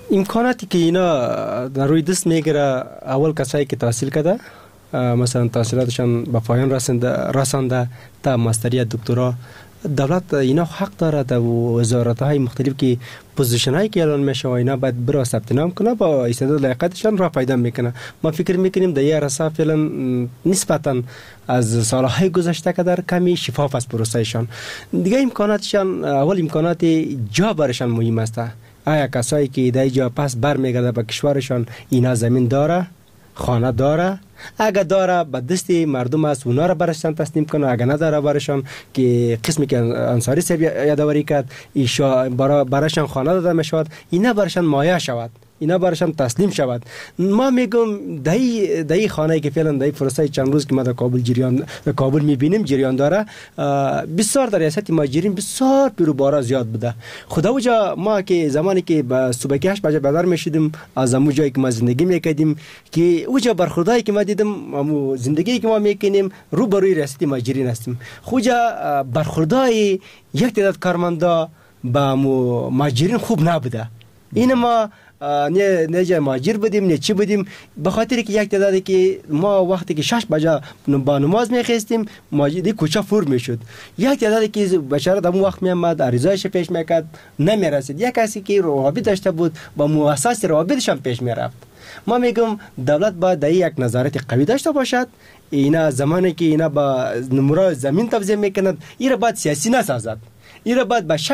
امکاناتی که اینا در روی دست میگیره، اول کسایی که تحصیل کرده مثلا تحصیلاتشان به پایان رسانده تا ماستری دکترا، دولت اینا حق داره در وزارت‌های مختلف که پوزیشن‌هایی که اعلان میشه اینا باید برای ثبت نام کنه، با استعداد لیاقتشان را پیدا میکنه. ما فکر میکنیم در یه رسا فعلا نسبتاً از سالهای گذشته که در کمی شفاف است پروسهشان. دیگه امکاناتشان، اول امکانات جا برشان مهم است. آیا کسایی که در جا پس برمیگرده به کشورشان اینا زمین داره، خانه داره؟ اگه داره به دست مردم است اونا را برشان تسلیم کنه، اگه نداره برشان که قسمی که انصاری صاحب یادآوری کرد ایشا برشان خانه داده میشود، اینا برشان مایه شود، اینا برشان تسلیم شود. ما میگم دای خانه‌ای که فعلا دای فرصت چند روز که ما در کابل میبینیم جریان داره، بسیار در ریاست مهاجرین بسیار پیروبارا زیاد بوده. خدا وجا ما که زمانی که به صبح 8 بجه بیدار میشدیم از همون جایی که ما زندگی میکردیم که وجا برخوردایی که ما دیدم، همون زندگی که ما میکنیم رو بروی ریاست مهاجرین هستیم. خوجا برخوردای یک تعداد کارمندا با مهاجرین خوب نبوده. این ما نه مهاجر بودیم نه چی بودیم، به خاطر که یک تعدادی که ما وقتی که 6 بجه با نماز میخواستیم مهاجری کوچه فور میشد، یک تعدادی که بشاره در اون وقت میامد عریضایش پیش میکرد نمیرسید، یک کسی که روابط داشته بود با مؤسسات روابطش هم پیش میرفت. ما میگم دولت باید یک نظارت قوی داشته باشد. اینا زمانی که اینا با نمره زمین توزیع میکنند اینا باید سیاسی نسازد، اینا باید به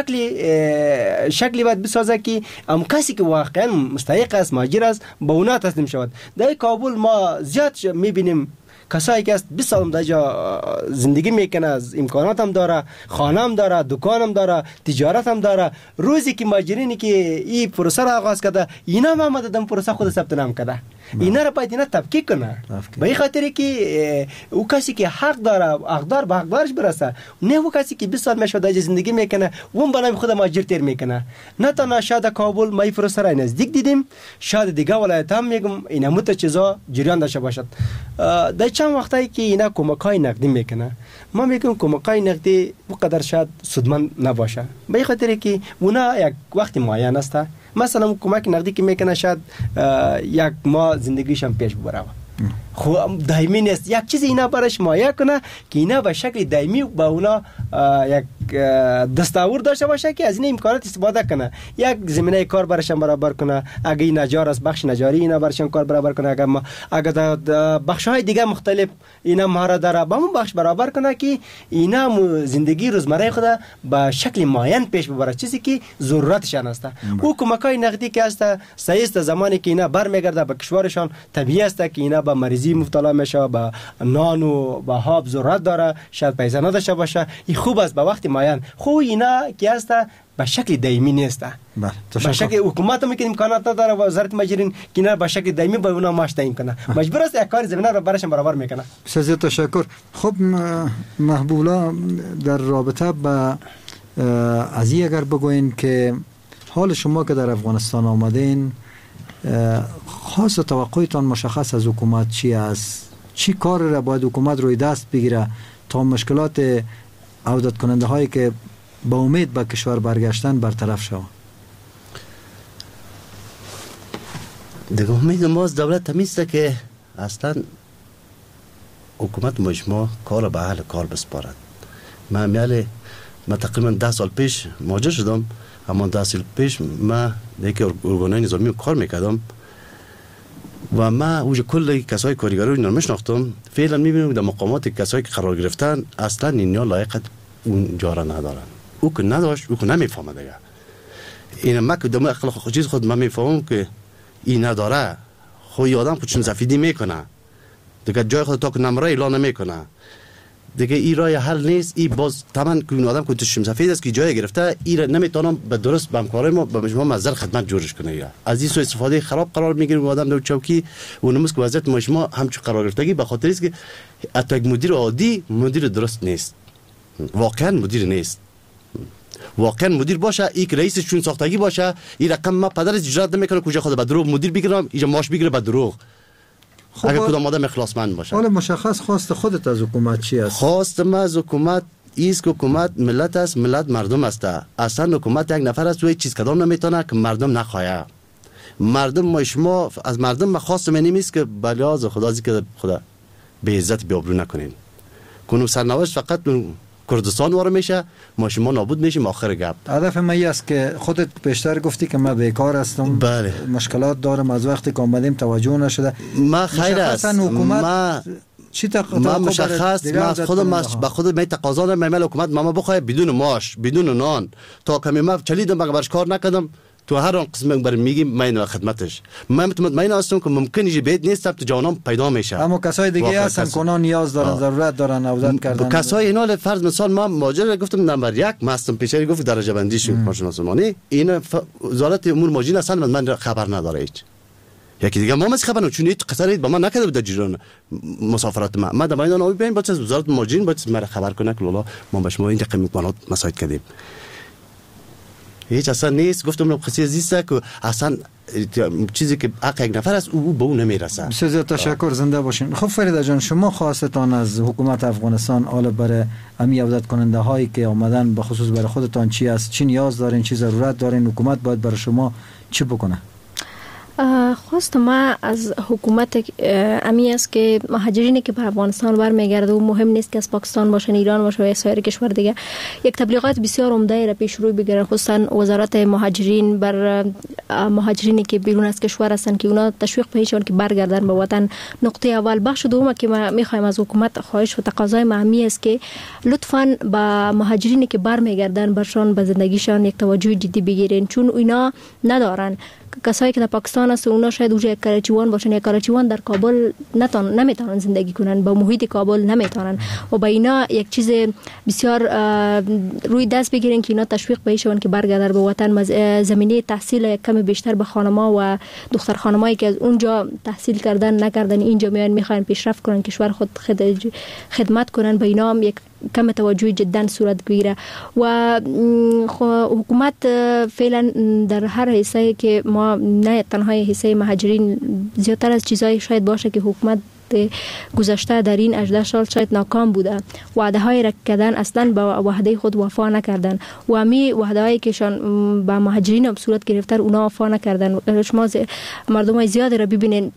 شکلی باید بسازه که ام کسی که واقعا مستحق است مهاجر است با اونا تسلیم شود. در کابل ما زیاد میبینیم کسایی که است 20 سال در جا زندگی میکنه، از امکانات هم داره، خانه هم داره، دکان هم داره، تجارت هم داره. روزی که مهاجرینی که این پروسه را آغاز کرده اینا هم آمده دم پروسه خود ثبت نام کرده، اینا را باید اینا تفکیک کنه، به این خاطر که او کسی که حق داره حقدار به حقدارش برسه، نه او کسی که 20 سال میشه در زندگی میکنه اون برای خود مهاجر تیر میکنه. نه تنها شاید کابل ما این پروسه را نزدیک دیدیم، شاید دیگه ولایت هم میگم اینا مت چیزا جریان داشته باشد. در چند وقتایی که اینا کمک‌های نقدی میکنه، ما میگم کمک‌های نقدی وقدر شاید سودمند نباشه، به این خاطر که اونا یک وقت معین است. مثلا کمک نقدی که میکنه شاید یک ماه زندگیش هم پیش ببره، خب دائمی نیست. یک چیز اینا برش مایه کنه که اینا به شکل دائمی با اونا یک دستاورد داشته باشه که از این امکانات استفاده کنه، یک زمینه کار برشان برابر کنه. اگه این نجار است بخش نجاری اینا برشان کار برابر کنه، اگه بخش‌های دیگه مختلف اینا مهارت داره با اون بخش برابر کنه که اینا زندگی روزمره خود به شکل معین پیش ببره، چیزی که ضرورتشان است. او کمک‌های نقدی که است صحیح است. زمانی که اینا برمیگرده به کشورشان طبیعی است که اینا با مریضی مبتلا میشه، با نان و با آب ضرورت داره، شاید پیسه نداشته باشه، این خوب است به وقت معین. خو اینا که است به شکل دائمی نیست. به شکل حکومت هم که امکانات نداره و وزارت مهاجرین که اینا به شکل دائمی به اونا معاش تعیین کنه، مجبور است یک کار زمینه رو براشون برابر میکنه. بسیار تشکر. خب محبوب الله، در رابطه با از این اگر بگوین که حال شما که در افغانستان آمدین، خاص توقعتان مشخص از حکومت چی است؟ چی کار را باید حکومت روی دست بگیره تا مشکلات عودت کننده هایی که با امید به کشور برگشتن برطرف شود؟ دیگه امید ما از دولت همیسته که اصلا حکومت مجموع کار به اهل کار بسپارد. من تقریبا 10 سال پیش مهاجر شدم، اما 10 سال پیش من دیگه ارگانهای نظامی کار میکردم و من اوج کل کسای کارگری رو نمیشناختم. فعلا میبینم در مقامات کسایی که قرار گرفتن اصلا اینا لایق اون جا ندارن. او که نداشت او که نمیفهمه دیگه. این ما که دم اخلاق چیز خود من میفهمم که این نداره، خو آدم خودشون سفیدی میکنه دیگه، جای خود تا که نمره اعلان نمیکنه دیگه، این راه حل نیست. این باز تمام که اون آدم خودشون سفید است که جای گرفته، این نمیتونم به درست به همکارای ما به مجموعه مزل خدمت جورش کنه. از این سوء استفاده خراب قرار میگیره آدم در چوکی و نموز که وضعیت مجموعه همچو قرار گرفتگی به خاطر است که حتی یک مدیر عادی مدیر درست نیست، واقعا مدیر نیست. واقعا مدیر باشه، یک رئیس چون ساختگی باشه، این رقم ما پدر اجرا نمیکنه کجا خود به دروغ مدیر بگیرم اینجا ماش بگیره به دروغ. اگه کدام آدم اخلاصمند باشه. حالا مشخص خواست خودت از حکومت چی است؟ خواست ما از حکومت ایست که حکومت ملت است، ملت مردم است. اصلا حکومت یک نفر است و هیچ چیز کدام نمیتونه که مردم نخواه. مردم ما شما از مردم ما خواستم نیست که بلیاز خدا که خدا به عزت بیابرو نکنین. کنون سرنوشت فقط کردستان وارد میشه، ما شما نابود میشیم. آخر گپ هدف من است که خودت بیشتر گفتی که من بیکار هستم، بله مشکلات دارم، از وقتی که آمدیم توجه نشده. ما خیر است، حکومت ما مشخص ما خودم با خود می تقاضا دارم مال حکومت ما بخواد بدون معاش بدون نان تا کمی ما چلیدم برش کار نکردم تو هر آن قسم بر میگیم من خدمتش. من مطمئن هستم که ممکنه یه بیت نیست تو جوانان پیدا میشه، اما کسای دیگه هستن که نیاز دارن ضرورت دارن عودت کردن. کسای اینا فرض مثال ما ماجرا گفتم نمبر 1 ما هستم پیشری گفت درجه بندی شد کارشناس زمانی این وزارت امور ماجرا اصلا من خبر نداره هیچ. یکی دیگه ما خبر ندارم چون هیچ قصری با من نکرده بود در جریان مسافرت ما در میدان آبی ببین با وزارت ماجرین با مرا خبر کنه که لالا ما به شما این رقم امکانات مساعد کردیم. هیچ اصلا نیست. گفتم خصوصی زیسته که اصلا چیزی که حق یک نفر است او به اون نمیرسه. بسیار تشکر، زنده باشین. خب فریده جان، شما خواستتان از حکومت افغانستان حالا برای امی عودت کننده هایی که آمدن به خصوص برای خودتان چی است؟ چی نیاز دارین؟ چی ضرورت دارین؟ حکومت باید برای شما چی بکنه؟ خواست ما از حکومت امی است که مهاجرینی که به افغانستان برمیگرده و مهم نیست که از پاکستان باشن، ایران باشه یا سایر کشور دیگه، یک تبلیغات بسیار عمده را پیش روی بگیرن، خصوصا وزارت مهاجرین بر مهاجرینی که بیرون از کشور هستن که اونا تشویق بهشون که برگردن به وطن. نقطه اول. بخش دوم که ما میخوایم از حکومت خواهش و تقاضای امی است که لطفاً با مهاجرینی که برمیگردن برشان به زندگیشان یک توجه جدی بگیرین، چون اینا ندارن. کسایی که در پاکستان هست اونا شاید اوج کراچیوان باشن، یا کراچیوان در کابل نمیتونن زندگی کنن، با محیط کابل نمیتونن و با اینا یک چیز بسیار روی دست بگیرن که اینا تشویق بهشون که برگردن به وطن. زمینه تحصیل یک کم بیشتر به خانما و دختر خانمایی که از اونجا تحصیل کردن نکردن اینجا میان میخوان پیشرفت کنن، کشور خود خدمت کنن، به اینا هم یک کم توجه جدا صورت گیره. و حکومت فعلا در هر حصه که ما نه تنها حصه مهاجرین، زیادتر از چیزایی شاید باشه که حکومت گذشته در این 18 سال شاید ناکام بوده، وعده های را کردن اصلا با وعده خود وفا نکردن و امی وعده هایی که شان با مهاجرین هم صورت گرفته اونا وفا نکردن. شما مردم های زیادی را ببینین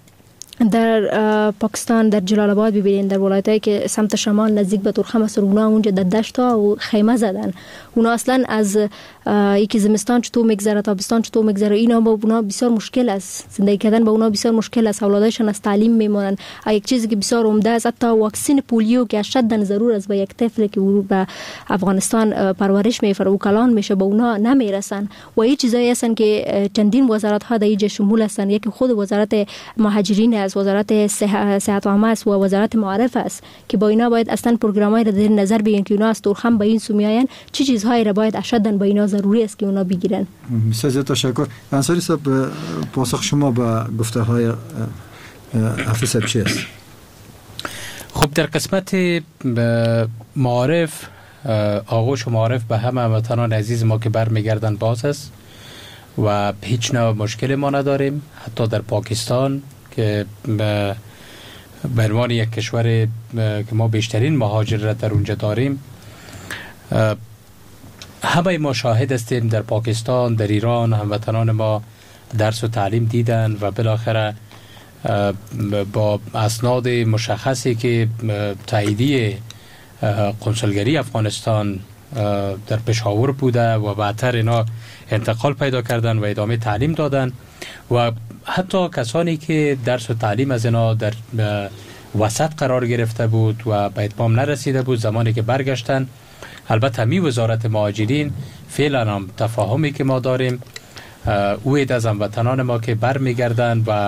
در پاکستان، در جلال آباد ببینین، در ولایتایی که سمت شمال نزدیک به تورخم است، اونا اونجا در دشت ها و خیمه زدن. اونا اصلا از یکی زمستان چطور میگذره، تابستان چطور میگذره، اینا با اونا بسیار مشکل است، زندگی کردن با اونا بسیار مشکل است. اولادایشان از تعلیم میمونن. یک چیزی که بسیار عمده است، حتی واکسن پولیو که شدن ضرور است به یک طفلی که به افغانستان پرورش میفره و کلان میشه، به اونا نمیرسن. و این چیزایی هستن که چندین وزارت ها در اینجا شمول هستن. یکی خود وزارت مهاجرین است، وزارت صحت عامه است و وزارت معارف است که با اینا باید اصلا پروگرامای را در نظر بگیرن که اونا از تورخم به این سو میاین، چه چیزهایی را باید اشدن به اینا ضروری است که اونا بگیرن. بسیار تشکر. انصاری صاحب، پاسخ شما به گفته های حافظ صاحب چی است؟ خب در قسمت معارف، آغوش و معارف به همه وطنان عزیز ما که برمیگردن باز است و هیچ نوع مشکل ما نداریم. حتی در پاکستان که به عنوان یک کشور که ما بیشترین مهاجر را در اونجا داریم، همه ما شاهد هستیم در پاکستان، در ایران هموطنان ما درس و تعلیم دیدن و بالاخره با اسناد مشخصی که تاییدیه قنصلگری افغانستان در پشاور بوده و بعدتر اینا انتقال پیدا کردن و ادامه تعلیم دادن و حتی کسانی که درس و تعلیم از اینا در وسط قرار گرفته بود و به اتمام نرسیده بود، زمانی که برگشتن، البته می وزارت مهاجرین فعلا هم تفاهمی که ما داریم اوید از هموطنان ما که برمیگردن و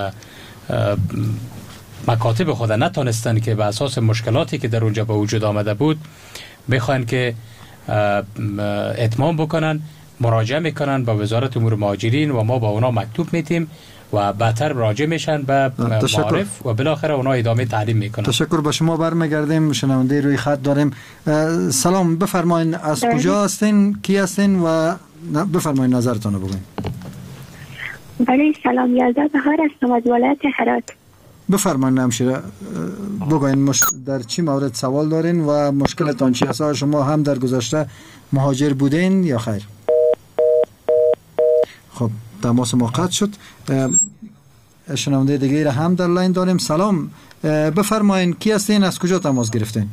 مکاتب خود نتانستن که به اساس مشکلاتی که در اونجا به وجود آمده بود بخواین که اتمام بکنن، مراجعه میکنن به وزارت امور مهاجرین و ما با اونا مکتوب میتیم و بعدتر راجع میشن به معارف و بالاخره اونا ادامه تعلیم میکنن. تشکر. به شما برمیگردیم. شنونده روی خط داریم. سلام، بفرمایید از کجا هستین، کی هستین و بفرمایید نظرتون رو بگین. بله سلام، یلدا بهار هستم از ولایت هرات. بفرمایید همشیره، بگوین در چی مورد سوال دارین و مشکلتان چی است؟ شما هم در گذشته مهاجر بودین یا خیر؟ خب تماس ما قطع شد. شنونده دیگه را هم در لاین داریم. سلام، بفرمایین کی هستین، از کجا تماس گرفتین؟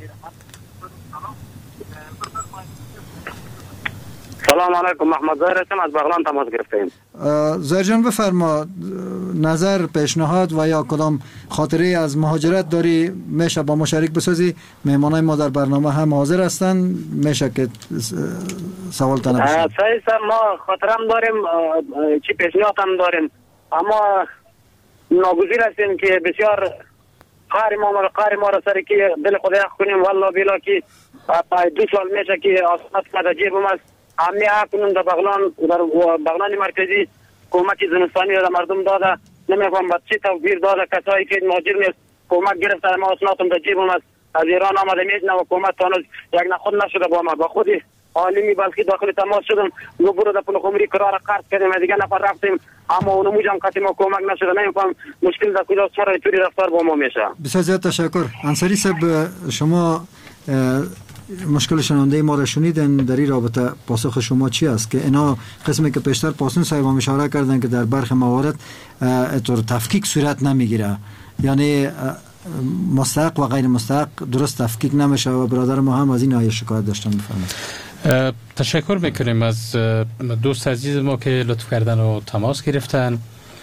سلام علیکم، محمد ظاهر هستم، از بغلان تماس گرفتیم. ظاهر جان بفرما، نظر، پیشنهاد و یا کدام خاطره از مهاجرت داری میشه با ما شریک بسازی؟ مهمانای ما در برنامه هم حاضر هستن، میشه که سوال تنه بشن. صحیح، ما خاطرم داریم، چی پیشنهاد هم داریم، اما ناگزیر هستیم که بسیار قهر ما را سر که دل خدا یخ کنیم. والله بیلا که 2 سال میشه که آسمت مده جیبم است. همه کنون در بغلان مرکزی کمک زمستانی را مردم داده، نمیفهم با چی توفیر داده. کسایی که مهاجر نیست کمک گرفته، ما آسناتم در جیبم است. از ایران آمده میدنه و کمک تانوز یک نخود نشده با ما. با خودی عالمی بلکه داخل تماس شدم، نو برو در پل خمری قرار قرض کردیم، دیگه نفر رفتیم اما اونو موجم قطعی ما کمک نشده. نمیفهم مشکل در کجاست، چرا توری رفتار با ما میشه. بسیار زیاد تشکر. انصاری صاحب، شما مشکل شنونده ما را شنیدن، در این رابطه پاسخ شما چی است که اینا قسمی که پیشتر پاسون صاحب هم اشاره کردن که در برخی موارد طور تفکیک صورت نمیگیره، یعنی مستحق و غیر مستحق درست تفکیک نمیشه و برادر ما هم از این آیه شکایت داشتن. بفرمایید. تشکر میکنیم از دوست عزیز ما که لطف کردن و تماس گرفتن.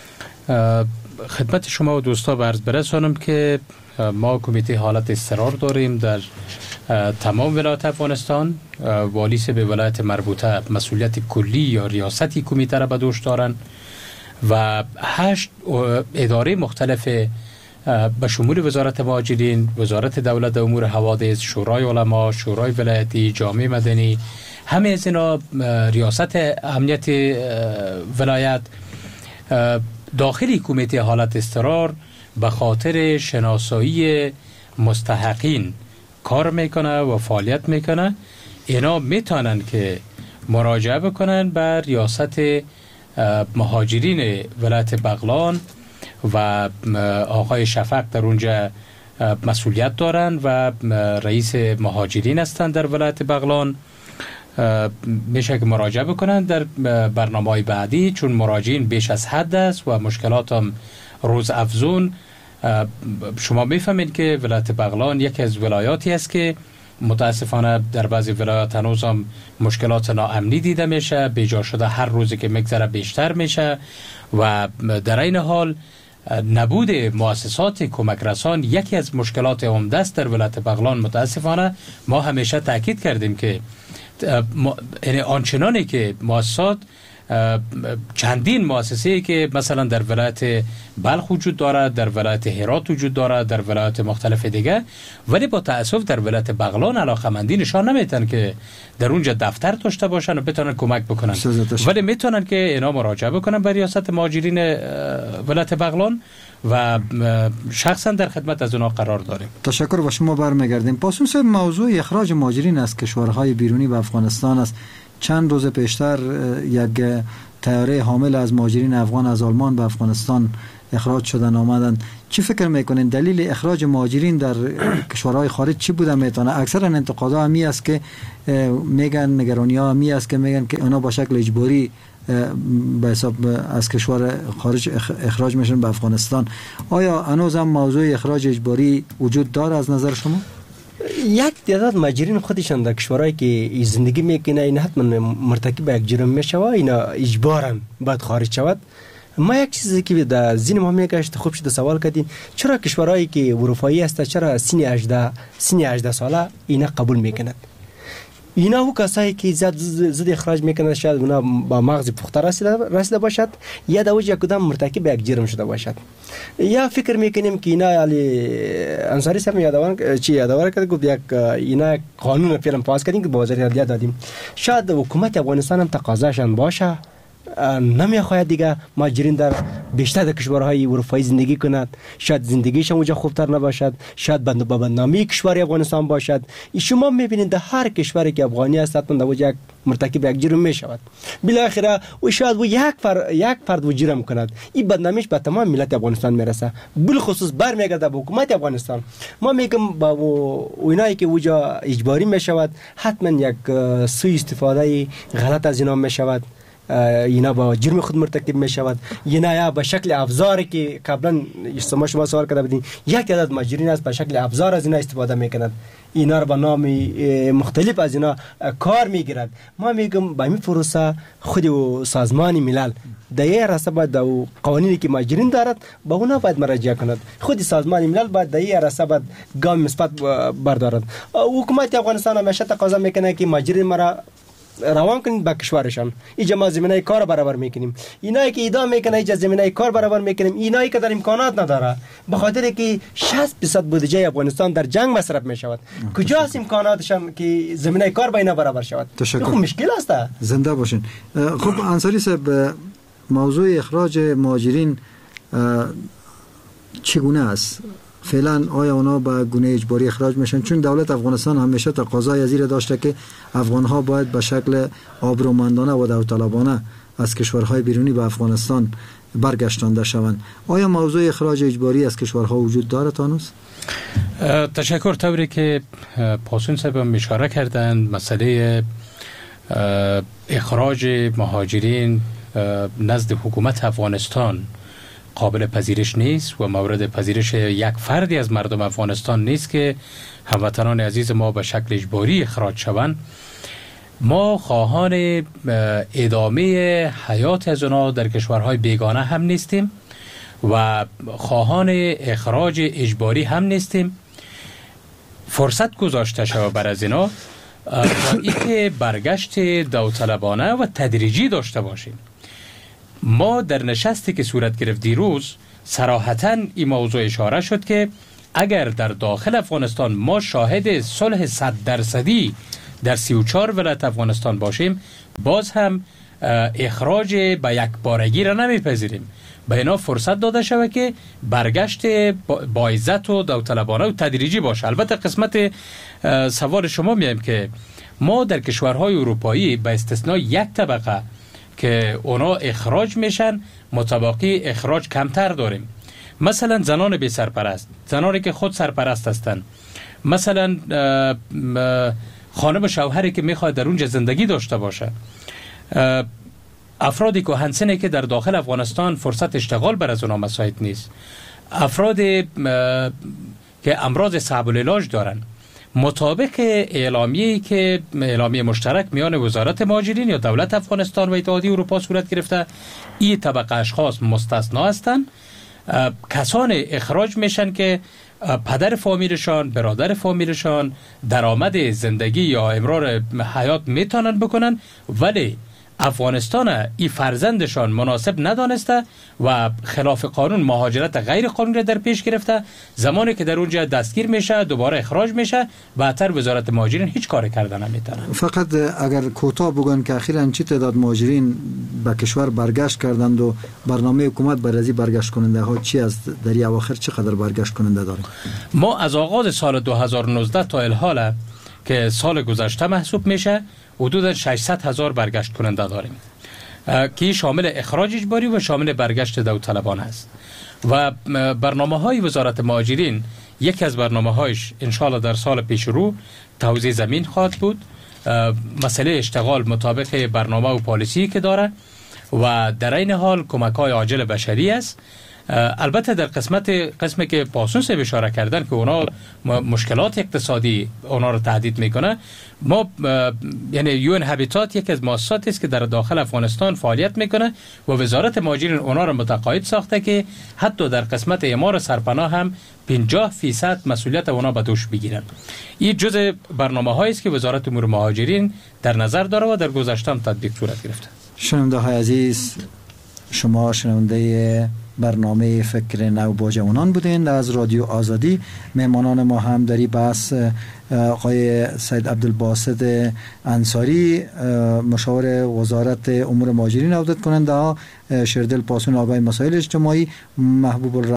خدمت شما و دوستا عرض برسانم که ما کمیته حالت اضطرار داریم در تمام ولایت افغانستان. والی به ولایت مربوطه مسئولیت کلی یا ریاستی کمیته را به دوش دارن و 8 اداره مختلف به شمول وزارت مهاجرین، وزارت دولت امور حوادث، شورای علما، شورای ولایتی، جامعه مدنی، همه از اینا، ریاست امنیت ولایت، داخلی کمیته حالت اضطرار به خاطر شناسایی مستحقین کار میکنه و فعالیت میکنه. اینا میتونن که مراجعه بکنن به ریاست مهاجرین ولایت بغلان و آقای شفق در اونجا مسئولیت دارن و رئیس مهاجرین هستن در ولایت بغلان. میشه که مراجعه بکنن در برنامه‌های بعدی، چون مراجعین بیش از حد است و مشکلات هم روز افزون. شما میفهمید که ولایت بغلان یکی از ولایاتی است که متاسفانه در بعضی ولایات هنوز هم مشکلات ناامنی دیده میشه، بیجا شده هر روزی که میگذره بیشتر میشه و در این حال نبود مؤسسات کمک رسان یکی از مشکلات عمده است در ولایت بغلان. متاسفانه ما همیشه تاکید کردیم که آنچنانی که مؤسسات، چندین مؤسسه‌ای که مثلا در ولایت بلخ وجود دارد، در ولایت هرات وجود دارد، در ولایت مختلف دیگه، ولی با تأسف در ولایت بغلان علاقمندی نشان نمیتن که در اونجا دفتر داشته باشن و بتونن کمک بکنن، ولی میتونن که اینا مراجعه بکنن به ریاست مهاجرین ولایت بغلان و شخصا در خدمت از اونا قرار داریم. تشکر. با شما برمیگردیم. پاسون صاحب، موضوع اخراج مهاجرین از کشورهای بیرونی به افغانستان است. چند روز پیشتر یک طیاره حامل از مهاجرین افغان از آلمان به افغانستان اخراج شدن آمدن. چی فکر میکنین دلیل اخراج مهاجرین در کشورهای خارج چی بوده میتونه؟ اکثرا انتقادها همی است که میگن، نگرانی ها همی است که میگن که اونا با شکل اجباری به حساب از کشور خارج اخراج میشن به افغانستان. آیا هنوز هم موضوع اخراج اجباری وجود داره از نظر شما؟ یک تعداد مهاجرین خودشان در کشورهایی که زندگی میکنه این حتما مرتکب یک جرم میشه و اینا اجبارا باید خارج شود. ما یک چیزی که در ذهن ما میگشت، خوب شده سوال کردین، چرا کشورهایی که اروپایی است چرا سن 18 ساله اینا قبول میکنند؟ اینا او کسایی که زد اخراج میکنند شاید اونا با مغز پخته رسیده باشد یا در وجه کدام مرتکب یک جرم شده باشد. یا فکر میکنیم که اینا انصاری صاحب یادآور کرد گفت یک اینا قانون فعلا پاس کردیم که با وزارت عدلیه دادیم. شاید حکومت افغانستان هم تقاضاشان باشه، نمیخواهد دیگه مهاجرین در بیشتر کشورهای اروپایی زندگی کند، شاید زندگیشان اونجا خوبتر نباشد، شاید با بدنامی کشور افغانستان باشد. شما میبینید در هر کشوری که افغانی است حتما در وجه مرتکب یک جرم میشود، بالاخره و شاید و یک فرد و جرم کند، این بدنامیش به تمام ملت افغانستان میرسه، بالخصوص برمیگرده به حکومت افغانستان. ما میگم با اونایی که اونجا اجباری میشود حتما یک سوء استفاده غلط از اینا میشود. اینا با جرم خود مرتکب می شود، اینا یا به شکل ابزاری که قبلا شما سوال کرده بودین یک تعداد مهاجرین است به شکل ابزار از اینا استفاده میکنند، اینا رو به نام مختلف از اینا کار میگیرند. ما میگم با این پروسه خود سازمان ملل در این راسته باید قوانینی که مهاجرین دارد با اونا باید مراجعه کند. خود سازمان ملل باید در این راسته باید گام مثبت بردارد. حکومت افغانستان همیشه تقاضا میکنه که مهاجرین مرا روان کنید به کشورشان، اینجا ما زمینه کار برابر میکنیم. اینایی که ادعا میکنه اینجا زمینه کار برابر میکنیم، اینایی که در امکانات نداره به خاطر که 60% بودجه افغانستان در جنگ مصرف میشود، کجاست امکاناتشان که زمینه کار با اینا برابر شود؟ خب مشکل است. زنده باشین. خب انصاری صاحب، موضوع اخراج مهاجرین چگونه است؟ فعلا آیا اونا به گونه اجباری اخراج میشن؟ چون دولت افغانستان همیشه تقاضای از این داشته که افغانها باید به شکل آبرومندانه و داوطلبانه از کشورهای بیرونی به افغانستان برگشتانده شوند. آیا موضوع اخراج اجباری از کشورها وجود داره تانوس؟ تشکر. طوری که پاسون صاحب اشاره کردند، مسئله اخراج مهاجرین نزد حکومت افغانستان قابل پذیرش نیست و مورد پذیرش یک فردی از مردم افغانستان نیست که هموطنان عزیز ما به شکل اجباری اخراج شوند. ما خواهان ادامه حیات از اونا در کشورهای بیگانه هم نیستیم و خواهان اخراج اجباری هم نیستیم. فرصت گذاشته شود بر از اینا تا اینکه برگشت داوطلبانه و تدریجی داشته باشیم. ما در نشستی که صورت گرفت دیروز صراحتاً این موضوع اشاره شد که اگر در داخل افغانستان ما شاهد صلح 100% در 34 ولایت افغانستان باشیم، باز هم اخراج به یک بارگی را نمیپذیریم. به اینا فرصت داده شود که برگشت با عزت و داوطلبانه و تدریجی باشه. البته قسمت سوال شما میایم که ما در کشورهای اروپایی به استثناء یک طبقه که اونا اخراج میشن متباقی اخراج کمتر داریم. مثلا زنان بی سرپرست، زنانی که خود سرپرست هستند، مثلا خانم شوهری که میخواد در اونجا زندگی داشته باشه، افرادی که هنسنه که در داخل افغانستان فرصت اشتغال بر از اونا مساعد نیست، افراد که امراض صعب العلاج دارن. مطابق اعلامیه مشترک میان وزارت مهاجرین یا دولت افغانستان و اتحادیه اروپا صورت گرفته، این طبقه اشخاص مستثنا هستند. کسان اخراج میشن که پدر فامیلشان، برادر فامیلشان درآمد زندگی یا امرار حیات میتونن بکنن، ولی افغانستان این فرزندشان مناسب ندانسته و خلاف قانون مهاجرت غیر قانونی در پیش گرفته. زمانی که در اونجا دستگیر میشه دوباره اخراج میشه و اتر وزارت مهاجرین هیچ کاری کردن نمیتونن. فقط اگر کوتاه بگن که اخیراً چی تعداد مهاجرین به کشور برگشت کردند و برنامه حکومت برای برگشت کننده ها چی از در اواخر چقدر برگشت کننده داریم؟ ما از آغاز سال 2019 تا الحال که سال گذشته محسوب میشه حدود 600,000 برگشت کننده داریم که شامل اخراج اجباری و شامل برگشت داوطلبانه است. و برنامه های وزارت مهاجرین یکی از برنامه هایش انشالله در سال پیش رو توزیع زمین خواهد بود. مسئله اشتغال مطابق برنامه و پالیسی که داره و در این حال کمک های عاجل بشری است. البته در قسمی که پاسون صاحب اشاره کردن که اونا مشکلات اقتصادی اونا رو تهدید میکنه، ما یعنی یون هابیتات یکی از مؤسساتی است که در داخل افغانستان فعالیت میکنه و وزارت مهاجرین اونا رو متقاعد ساخته که حتی در قسمت اعمار سرپناه هم 50% مسئولیت اونا به دوش بگیرن. این جزء برنامه‌هایی است که وزارت امور مهاجرین در نظر داره و در گذشته هم تطبیق صورت گرفته. شنونده های عزیز، شما شنونده برنامه فکر نو با جوانان بودین از رادیو آزادی. مهمانان ما هم در این بحث آقای سید عبدالباسط انصاری، مشاور وزارت امور مهاجرین، عودت کننده ها شردل پاسون آقای مسائل اجتماعی، محبوب